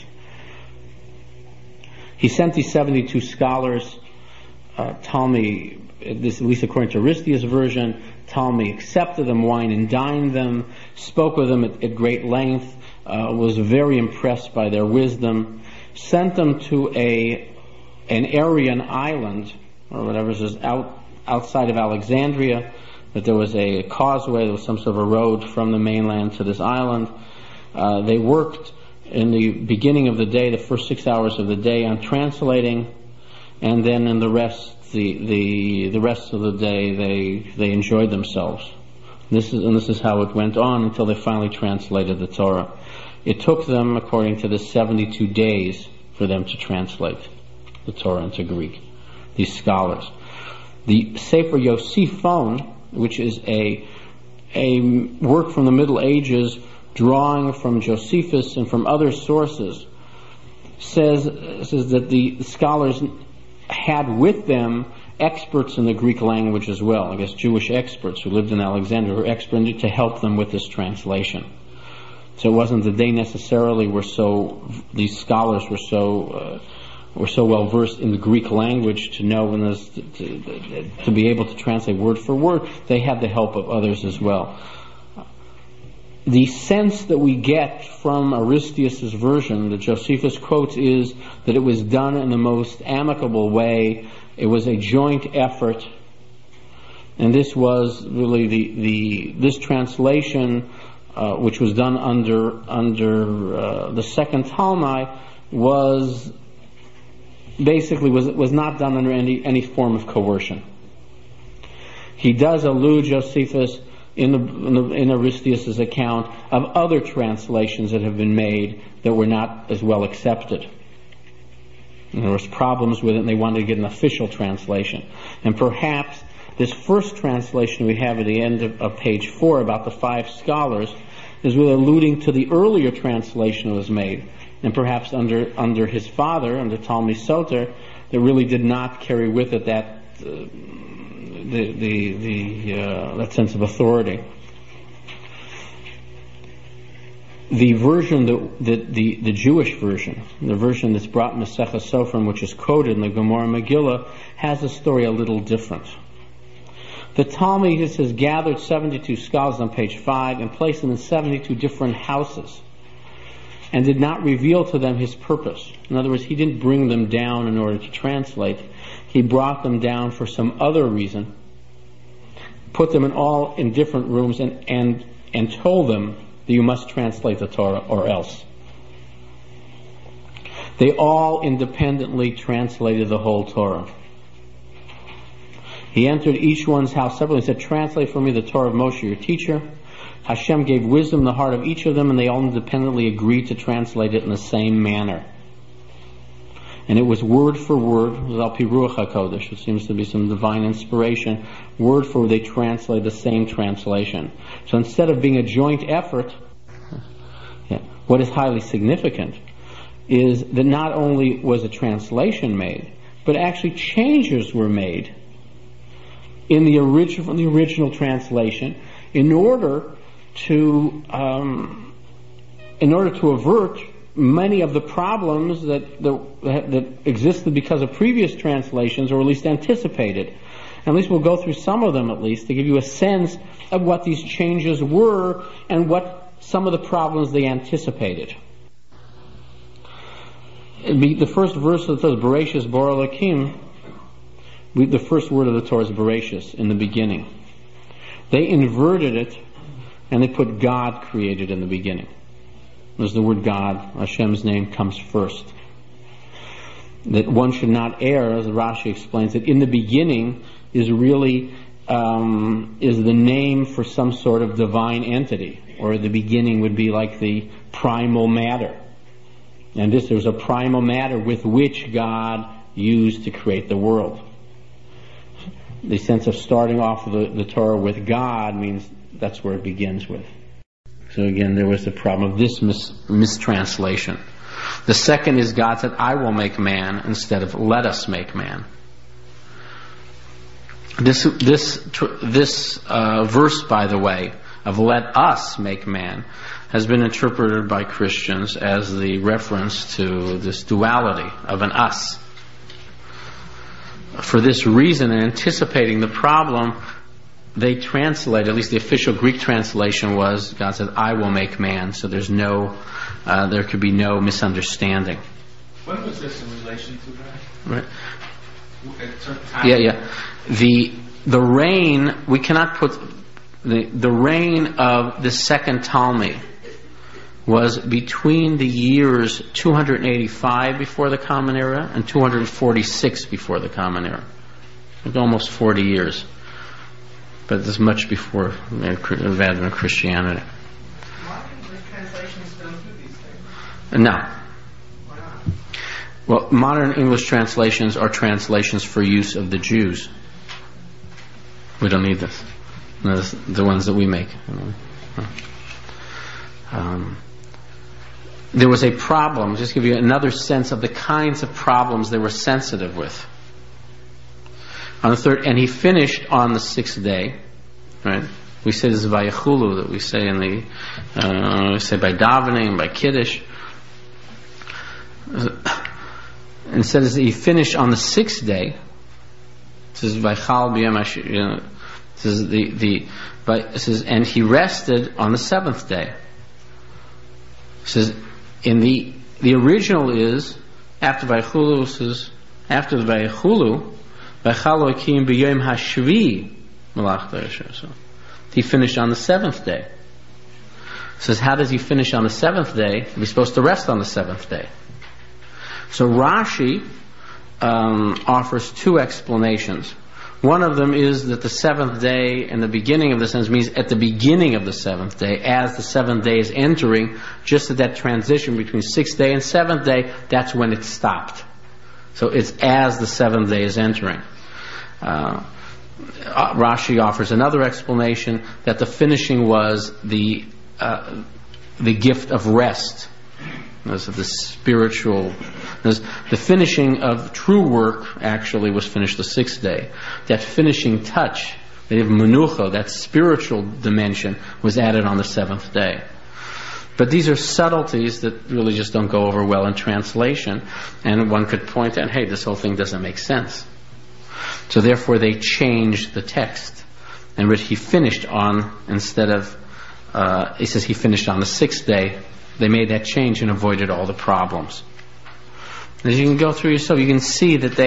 He sent these 72 scholars. Ptolemy, at least according to Aristeas' version, Ptolemy accepted them, wined and dined them, spoke with them at great length, was very impressed by their wisdom, sent them to an Aryan island, or whatever it is, outside of Alexandria, that there was a causeway, there was some sort of a road from the mainland to this island. They worked in the beginning of the day, the first 6 hours of the day, on translating, and then in the rest of the day they enjoyed themselves. This is how it went on until they finally translated the Torah. It took them, according to this, 72 days for them to translate the Torah into Greek, these scholars. The Sefer Yosiphon, which is a work from the Middle Ages, drawing from Josephus and from other sources, says that the scholars had with them experts in the Greek language as well. I guess Jewish experts who lived in Alexandria were expert to help them with this translation. So it wasn't that they necessarily these scholars were so well versed in the Greek language to know to be able to translate word for word. They had the help of others as well. The sense that we get from Aristeas' version that Josephus quotes is that it was done in the most amicable way. It was a joint effort, and this was really this translation, which was done under the second Ptolemy, was not done under any form of coercion. He does allude, Josephus, in Aristeas' account, of other translations that have been made that were not as well accepted. And there was problems with it, and they wanted to get an official translation. And perhaps this first translation we have at the end of page 4 about the 5 scholars is really alluding to the earlier translation that was made, and perhaps under his father, under Ptolemy Soter, that really did not carry with it that that sense of authority. The version the Jewish version, the version that's brought in Maseches Sofrim, which is quoted in the Gemara Megillah, has a story a little different. The Ptolemy, it says, gathered 72 scholars on page 5 and placed them in 72 different houses, and did not reveal to them his purpose. In other words, he didn't bring them down in order to translate. He brought them down for some other reason, put them all in different rooms, and told them that you must translate the Torah or else. They all independently translated the whole Torah. He entered each one's house separately and said, "Translate for me the Torah of Moshe, your teacher." Hashem gave wisdom in the heart of each of them, and they all independently agreed to translate it in the same manner. And it was word for word, it was Al Pi Ruach HaKodesh. It seems to be some divine inspiration. Word for word, they translate the same translation. So instead of being a joint effort, what is highly significant is that not only was a translation made, but actually changes were made in the original translation in order to avert many of the problems that existed because of previous translations, or at least anticipated. At least we'll go through some of them, at least, to give you a sense of what these changes were and what some of the problems they anticipated. The first verse that says, Bereshis bara Elokim, the first word of the Torah is Bereshis, in the beginning. They inverted it, and they put God created in the beginning. There's the word God, Hashem's name, comes first. That one should not err, as Rashi explains it. In the beginning is really is the name for some sort of divine entity, or the beginning would be like the primal matter. And there's a primal matter with which God used to create the world. The sense of starting off the Torah with God means that's where it begins with. So again, there was the problem of this mistranslation. The second is God said, I will make man, instead of let us make man. This verse, by the way, of let us make man, has been interpreted by Christians as the reference to this duality of an us. For this reason, in anticipating the problem, they translate, at least the official Greek translation was, God said, I will make man, so there could be no misunderstanding. When was this in relation to that? Right. Yeah. The reign, we cannot put, the reign of the second Talmud was between the years 285 before the Common Era and 246 before the Common Era. It's almost 40 years. But this is much before the advent of Christianity. Modern English translations don't do these things. No. Why not? Well, modern English translations are translations for use of the Jews. We don't need this. The ones that we make. There was a problem, just to give you another sense of the kinds of problems they were sensitive with. On the third, and he finished on the sixth day, right? We say this is Vayachulu, that we say in the, we say by davening, by Kiddush. And it says that he finished on the sixth day. It says Vaychal b'yom it says it says, and he rested on the seventh day. It says in the original is after Vayachulu, it says after the Vayachulu. So he finished on the seventh day. It says, how does he finish on the seventh day? He's supposed to rest on the seventh day. So Rashi offers two explanations. One of them is that the seventh day in the beginning of the sentence means at the beginning of the seventh day, as the seventh day is entering, just at that transition between sixth day and seventh day, that's when it stopped. So it's as the seventh day is entering. Rashi offers another explanation that the finishing was the gift of rest. The spiritual, the finishing of true work actually was finished the sixth day. That finishing touch, the menucha, that spiritual dimension, was added on the seventh day. But these are subtleties that really just don't go over well in translation, and one could point out, hey, this whole thing doesn't make sense. So therefore they changed the text, and which he finished on, instead of, he says he finished on the sixth day. They made that change and avoided all the problems. As you can go through yourself, you can see that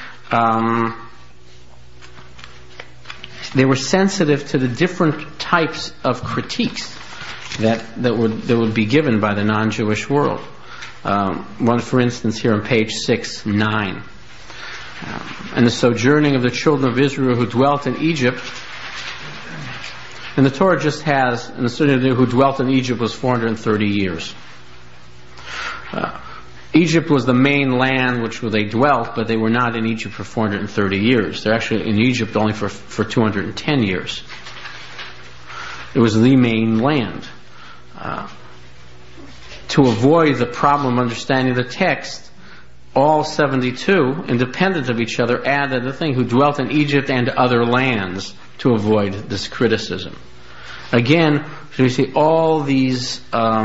they were sensitive to the different types of critiques that would be given by the non-Jewish world. One, for instance, here on page 6-9. And the sojourning of the children of Israel who dwelt in Egypt. And the Torah just has, and the sojourning who dwelt in Egypt was 430 years. Egypt was the main land where they dwelt, but they were not in Egypt for 430 years. They're actually in Egypt only for 210 years. It was the main land. To avoid the problem of understanding the text, all 72, independent of each other, added the thing, who dwelt in Egypt and other lands, to avoid this criticism. Again, so we see all these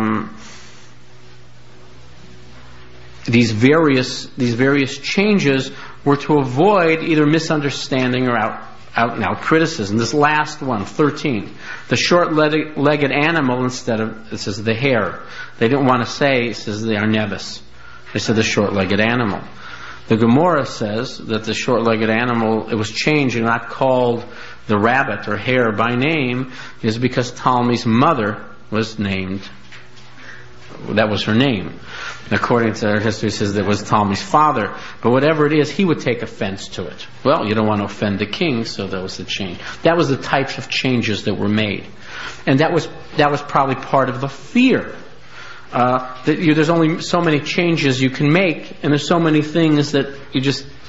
various changes were to avoid either misunderstanding or out and out criticism. This last one, 13, the short-legged animal instead of, it says the hare. They didn't want to say, it says the arnebis. They said the short-legged animal. The Gemara says that the short-legged animal, it was changed and not called the rabbit or hare by name, is because Ptolemy's mother was named, that was her name. According to our history, it says that it was Ptolemy's father. But whatever it is, he would take offense to it. Well, you don't want to offend the king, so that was the change. That was the types of changes that were made. And that was probably part of the fear. There's only so many changes you can make, and there's so many things that you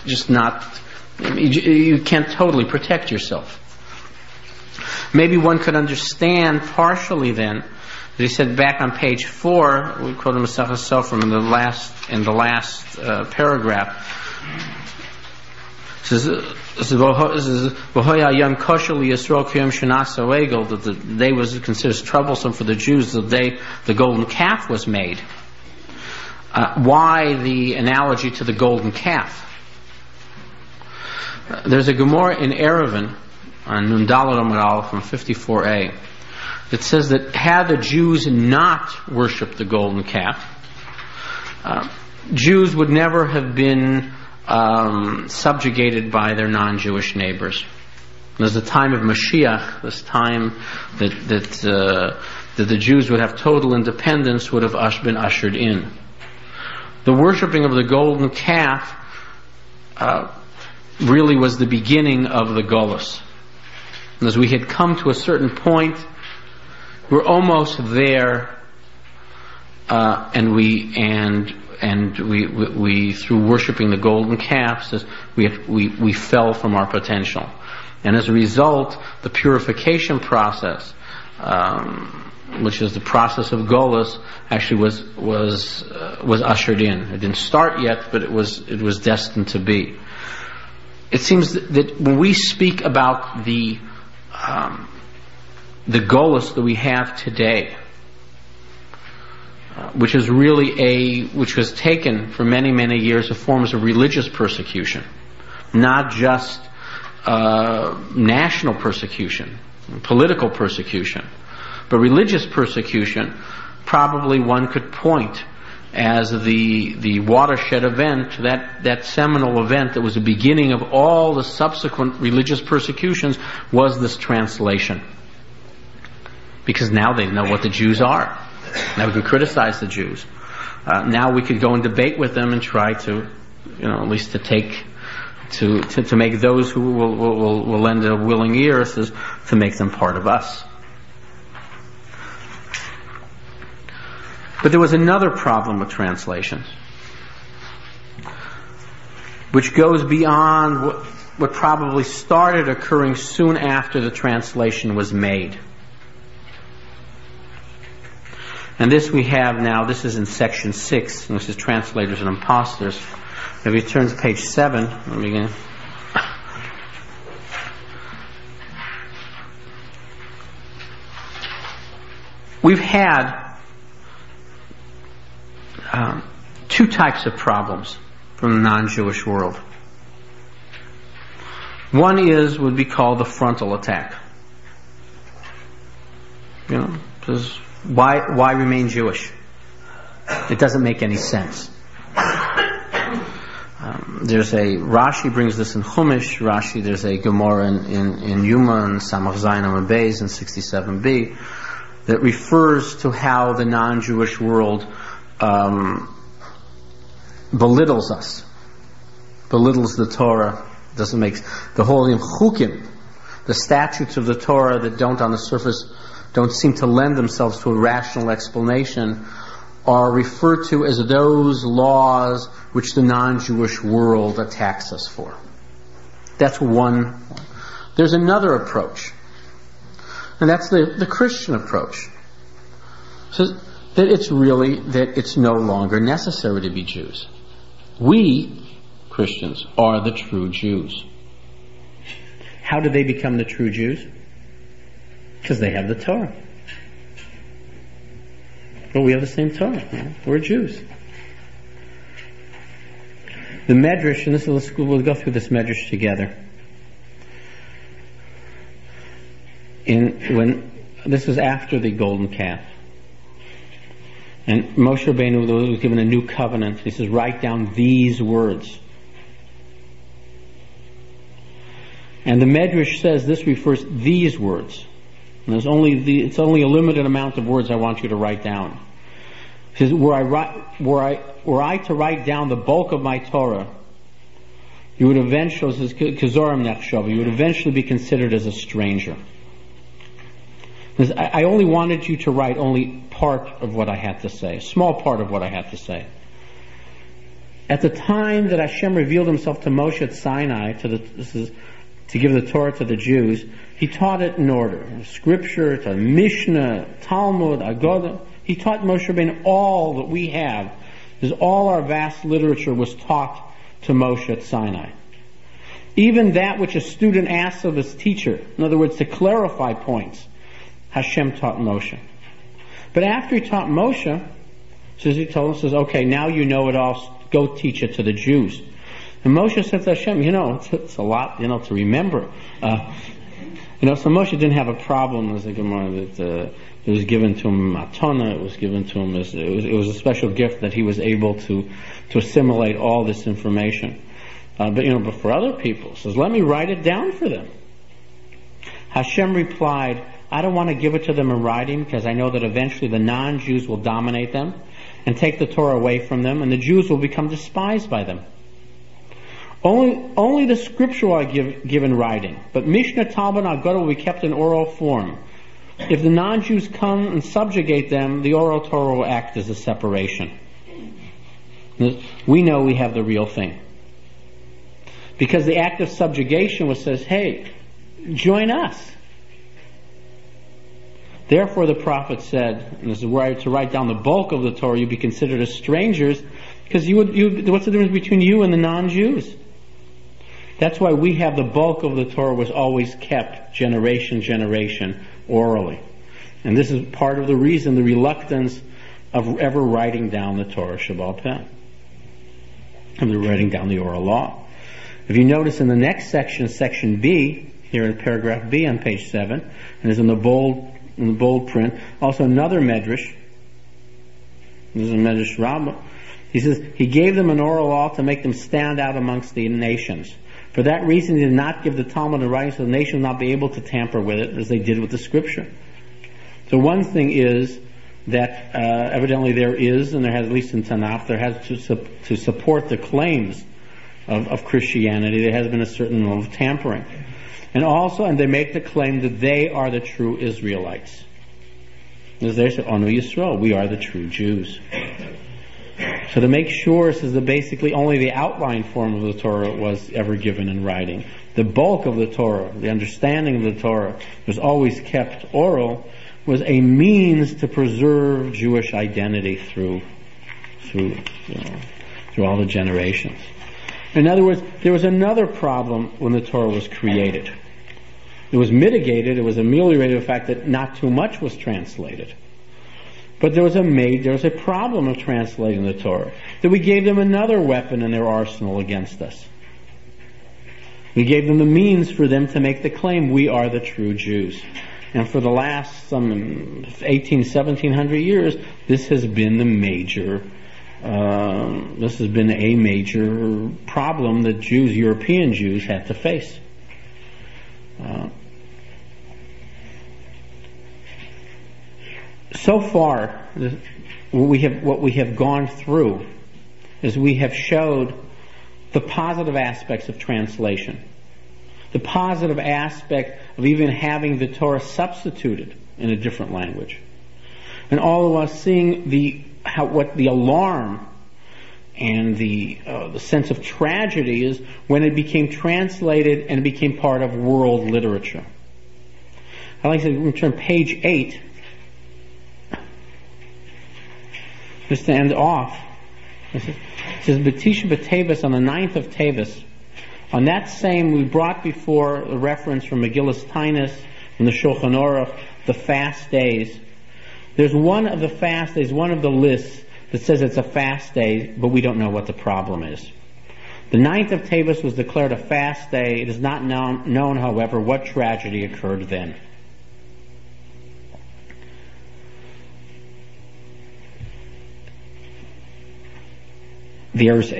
you can't totally protect yourself. Maybe one could understand partially then that he said back on page 4, we quote him Masechah Sofrim in the last paragraph. It says that the day was considered troublesome for the Jews, the day the golden calf was made. Why the analogy to the golden calf? There's a Gemara in Eruvin on Nun Daled Amud Aleph from 54a. It says that had the Jews not worshipped the golden calf, Jews would never have been subjugated by their non-Jewish neighbors. There's the time of Mashiach, this time that the Jews would have total independence, would have been ushered in. The worshipping of the golden calf really was the beginning of the Golus. And as we had come to a certain point, we're almost there, and we through worshiping the golden calf, we fell from our potential, and as a result, the purification process, which is the process of Golus, actually was ushered in. It didn't start yet, but it was destined to be. It seems that when we speak about the Golus that we have today, which is which was taken for many, many years as forms of religious persecution, not just national persecution, political persecution, but religious persecution, probably one could point as the watershed event, that seminal event that was the beginning of all the subsequent religious persecutions, was this translation. Because now they know what the Jews are. Now we can criticize the Jews. Now we could go and debate with them and try to, at least to make those who will lend a willing ear, to make them part of us. But there was another problem with translations, which goes beyond what probably started occurring soon after the translation was made. And this we have now, this is in section 6, and this is Translators and Impostors. If you turn to page 7, let me begin. We've had two types of problems from the non-Jewish world. One would be called the frontal attack. Because why remain Jewish? It doesn't make any sense. There's Rashi brings this in Chumash. There's a Gemara in Yuma and Samach Zayin Amud Beis in 67b that refers to how the non-Jewish world belittles us, belittles the Torah, doesn't make the holy chukim, the statutes of the Torah that don't on the surface don't seem to lend themselves to a rational explanation, are referred to as those laws which the non-Jewish world attacks us for. That's one. There's another approach, and that's the Christian approach. So that it's no longer necessary to be Jews. We, Christians, are the true Jews. How did they become the true Jews? Because they have the Torah. Well, we have the same Torah. We're Jews. The Medrash, and we'll go through this Medrash together. This was after the golden calf. And Moshe Rabbeinu was given a new covenant. He says, write down these words. And the Medrash says this refers to these words. And it's only a limited amount of words I want you to write down. It says, were I to write down the bulk of my Torah, you would eventually, says Kezorim Nechshava, you would eventually be considered as a stranger. I only wanted you to write only part of what I had to say, a small part of what I had to say. At the time that Hashem revealed himself to Moshe at Sinai, to give the Torah to the Jews, he taught it in order. Scripture, to Mishnah, Talmud, Agoda. He taught Moshe Rabbeinu all that we have, because all our vast literature was taught to Moshe at Sinai. Even that which a student asks of his teacher, in other words, to clarify points, Hashem taught Moshe. But after he taught Moshe, says, okay, now you know it all, go teach it to the Jews. And Moshe said to Hashem, it's a lot, to remember. So Moshe didn't have a problem as a Gemara that it was given to him matana, it was given to him it was a special gift that he was able to assimilate all this information. But for other people, says, let me write it down for them. Hashem replied, I don't want to give it to them in writing because I know that eventually the non-Jews will dominate them and take the Torah away from them, and the Jews will become despised by them. Only the scripture will I give in writing, but Mishnah, Talmud, Agoda will be kept in oral form. If the non-Jews come and subjugate them, the oral Torah will act as a separation. We know we have the real thing. Because the act of subjugation says, hey, join us. Therefore the prophet said, and this is where to write down the bulk of the Torah, you'd be considered as strangers, because what's the difference between you and the non-Jews? That's why we have the bulk of the Torah was always kept generation orally. And this is part of the reason, the reluctance of ever writing down the Torah Shebaal Peh, of writing down the oral law. If you notice in the next section, section B, here in paragraph B on page 7, and is in the bold print, also another Medrash. This is a Medrash Rabbah. He says, he gave them an oral law to make them stand out amongst the nations. For that reason, he did not give the Talmud in writing so the nation will not be able to tamper with it as they did with the scripture. So one thing is that evidently there is, and there has, at least in Tanakh, there has to support the claims of Christianity, there has been a certain level of tampering. And they make the claim that they are the true Israelites. As they say, Anu Yisrael, we are the true Jews. So to make sure, says that basically only the outline form of the Torah was ever given in writing. The bulk of the Torah, the understanding of the Torah, was always kept oral, was a means to preserve Jewish identity through all the generations. In other words, there was another problem when the Torah was created. It was mitigated, it was ameliorated the fact that not too much was translated. But there was a problem of translating the Torah. That we gave them another weapon in their arsenal against us. We gave them the means for them to make the claim, we are the true Jews. And for the last 1700 years, this has been a major problem that European Jews had to face. So far, what we have gone through is we have showed the positive aspects of translation, the positive aspect of even having the Torah substituted in a different language, and all of us seeing what the alarm and the sense of tragedy is when it became translated and it became part of world literature. I'd like to turn page 8, just to end off. It says, B'tisha B'Tevis, on the 9th of Tevis. On that same, we brought before a reference from Megillus Tainus, from the Shulchan Aruch, the fast days. There's one of the fast days, one of the lists, that says it's a fast day, but we don't know what the problem is. The 9th of Tevis was declared a fast day. It is not known, however, what tragedy occurred then. There's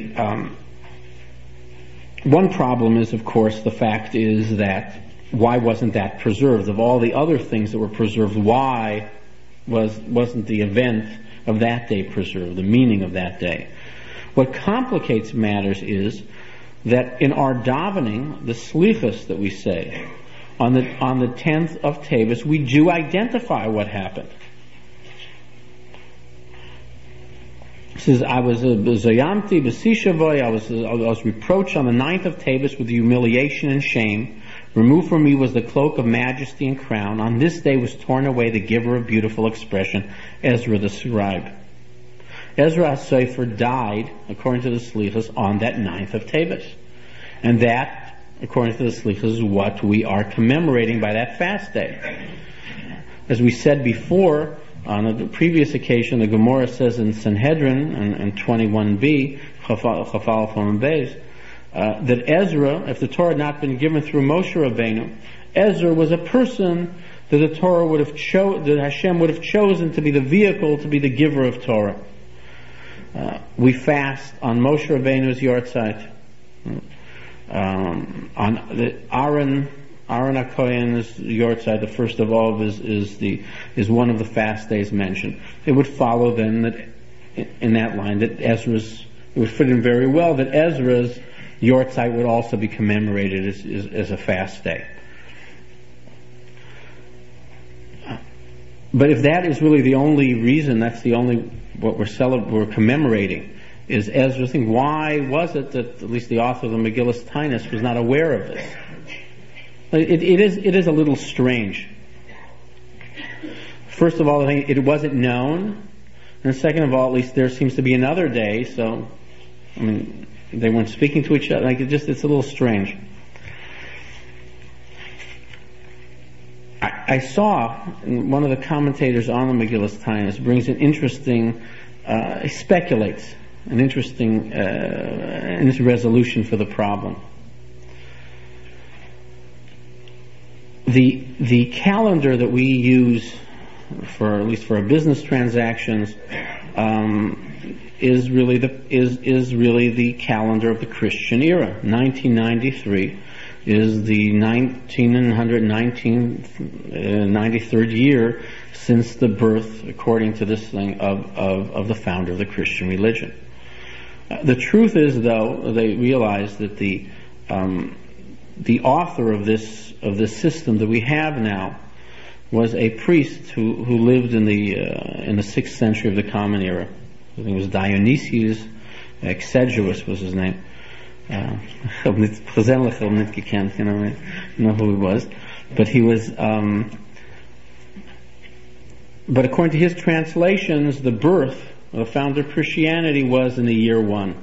one problem is, of course, the fact is that why wasn't that preserved? Of all the other things that were preserved, why wasn't the event of that day preserved, the meaning of that day? What complicates matters is that in our davening, the slichus that we say on the 10th of Tevis, we do identify what happened. It says, I was zayamti b'sishavoy, I was reproached on the 9th of Tevis with humiliation and shame. Removed from me was the cloak of majesty and crown. On this day was torn away the giver of beautiful expression, Ezra the scribe. Ezra HaSefer died, according to the Slichas, on that 9th of Tevis. And that, according to the Slichas, is what we are commemorating by that fast day. As we said before, on a previous occasion, the Gemara says in Sanhedrin, and 21b, Chafal Chom Beis, that Ezra, if the Torah had not been given through Moshe Rabbeinu, Ezra was a person that the Torah would have that Hashem would have chosen to be the vehicle, to be the giver of Torah. We fast on Moshe Rabbeinu's yahrzeit. On the Aaron HaKohen's yahrzeit, the first of all is one of the fast days mentioned. It would follow then that in that line that it would fit in very well that Ezra's yahrzeit would also be commemorated as a fast day. But if that is really the only reason, that's the only what we're commemorating, is Ezra's thing. Why was it that at least the author of the Megillus Tainus was not aware of this? It is a little strange. First of all, I think it wasn't known, and second of all, at least there seems to be another day. So, I mean, they weren't speaking to each other. Like it's a little strange. I saw one of the commentators on the Megillus Tainus brings an interesting, speculates an interesting resolution for the problem. The calendar that we use at least for our business transactions is really the calendar of the Christian era. 1993 is the 93rd year since the birth, according to this thing, of the founder of the Christian religion. The truth is, though, they realize that the author of this system that we have now was a priest who lived in the 6th century of the Common Era. I think it was Dionysius Exiguus was his name. I don't know who he was, but he was. But according to his translations, the birth of the founder of Christianity was in the year 1.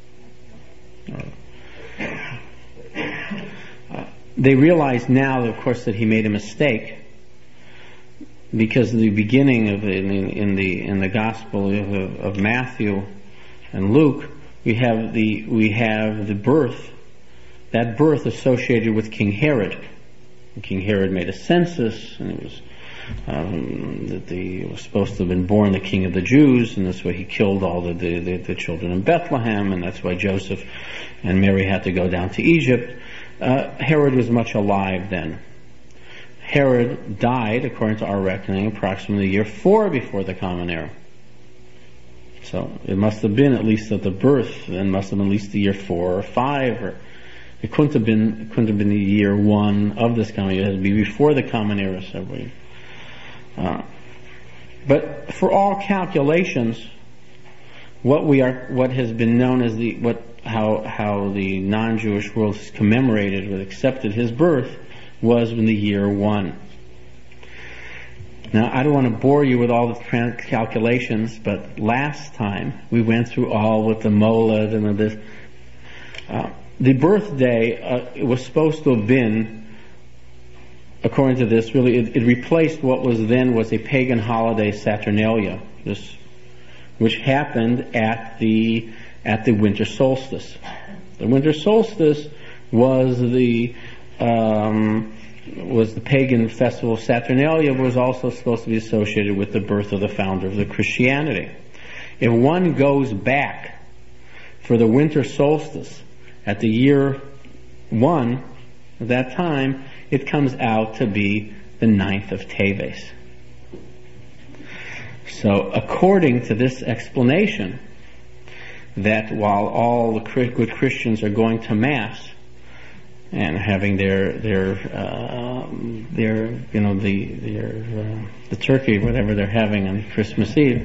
They realize now, of course, that he made a mistake, because the beginning of in the Gospel of Matthew and Luke, we have the birth, that birth associated with King Herod. And King Herod made a census, and it was that he was supposed to have been born the King of the Jews, and that's why he killed all the children in Bethlehem, and that's why Joseph and Mary had to go down to Egypt. Herod was much alive then. Herod died, according to our reckoning, approximately the year 4 before the Common Era. So it must have been at least at the birth, then must have been at least the year 4 or 5, or it couldn't have been the year 1 of this Common Era. It had to be before the Common Era several years. But for all calculations, what has been known as how the non-Jewish world has commemorated or accepted his birth was in the year 1. Now, I don't want to bore you with all the calculations, but last time we went through all with the molad and this. The birthday it was supposed to have been, according to this, really it replaced what was a pagan holiday, Saturnalia, which happened at the winter solstice. The winter solstice was the pagan festival of Saturnalia, was also supposed to be associated with the birth of the founder of the Christianity. If one goes back for the winter solstice at the year 1, at that time, it comes out to be the 9th of Teves. So according to this explanation, that while all the good Christians are going to Mass and having the turkey, whatever they're having on Christmas Eve,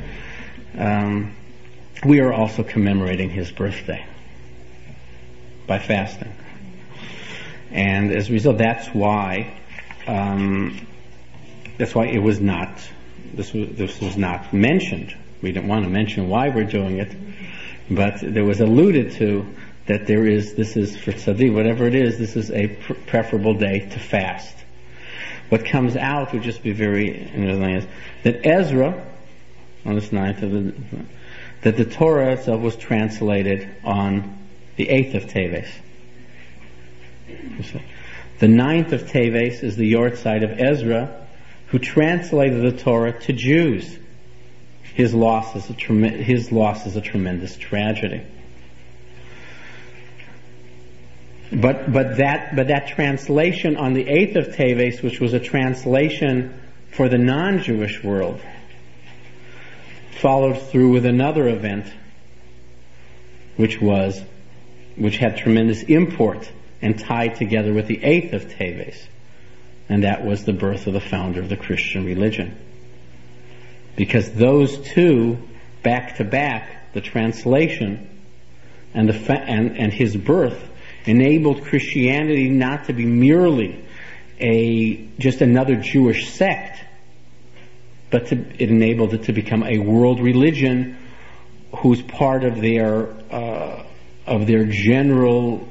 we are also commemorating his birthday by fasting. And as a result, that's why it was not. This was not mentioned. We didn't want to mention why we're doing it, but there was alluded to that this is for tzaddik, whatever it is, this is a preferable day to fast. What comes out would just be very interesting is that Ezra, on this 9th that the Torah itself was translated on the 8th of Teves. The 9th of Teves is the Yortzeit of Ezra, who translated the Torah to Jews. His loss is a tremendous tragedy. But that translation on the 8th of Teves, which was a translation for the non-Jewish world, followed through with another event, which had tremendous import and tied together with the 8th of Teves, and that was the birth of the founder of the Christian religion. Because those two, back to back, the translation and his birth, enabled Christianity not to be merely just another Jewish sect, but it enabled it to become a world religion whose part of their general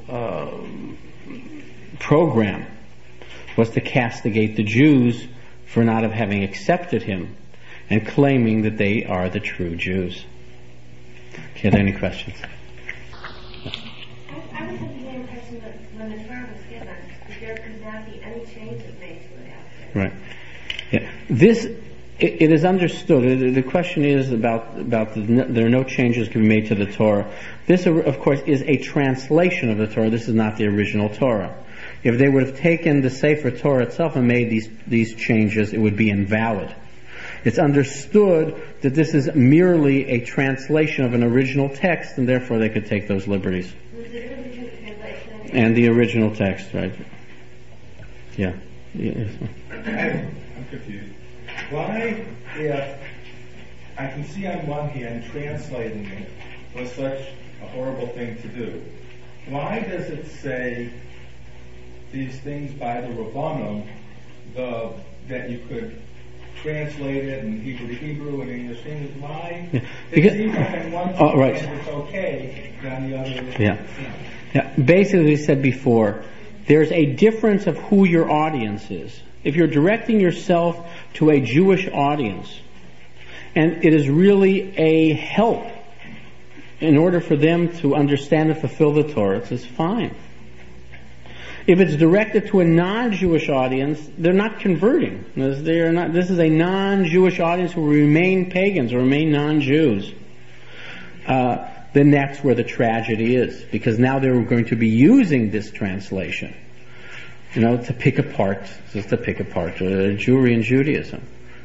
program was to castigate the Jews for not having accepted him and claiming that they are the true Jews. Okay, are there any questions? I was under the impression that when the Torah was given, that there could not be any changes made to it after. Right. Yeah. It is understood. The question is about there are no changes can be made to the Torah. This, of course, is a translation of the Torah. This is not the original Torah. If they would have taken the Sefer Torah itself and made these changes, it would be invalid. It's understood that this is merely a translation of an original text, and therefore they could take those liberties. And the original text, right? Yeah. I'm confused. Why, if I can see on one hand translating it was such a horrible thing to do, why does it say these things by the Rabbanim, that you could translate it in Hebrew to Hebrew and English to English? Why? It seems like on one hand it's okay, but on the other it's not. Yeah. Basically, we said before, there's a difference of who your audience is. If you're directing yourself to a Jewish audience, and it is really a help in order for them to understand and fulfill the Torah, it's fine. If it's directed to a non-Jewish audience, they're not converting. This is a non-Jewish audience who remain pagans or remain non-Jews. Then that's where the tragedy is, because now they're going to be using this translation, to pick apart Jewry and Judaism.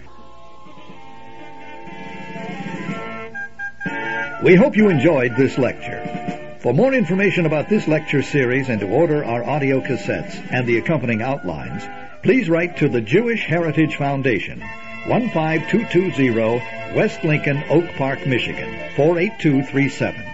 We hope you enjoyed this lecture. For more information about this lecture series and to order our audio cassettes and the accompanying outlines, please write to the Jewish Heritage Foundation, 15220 West Lincoln, Oak Park, Michigan, 48237.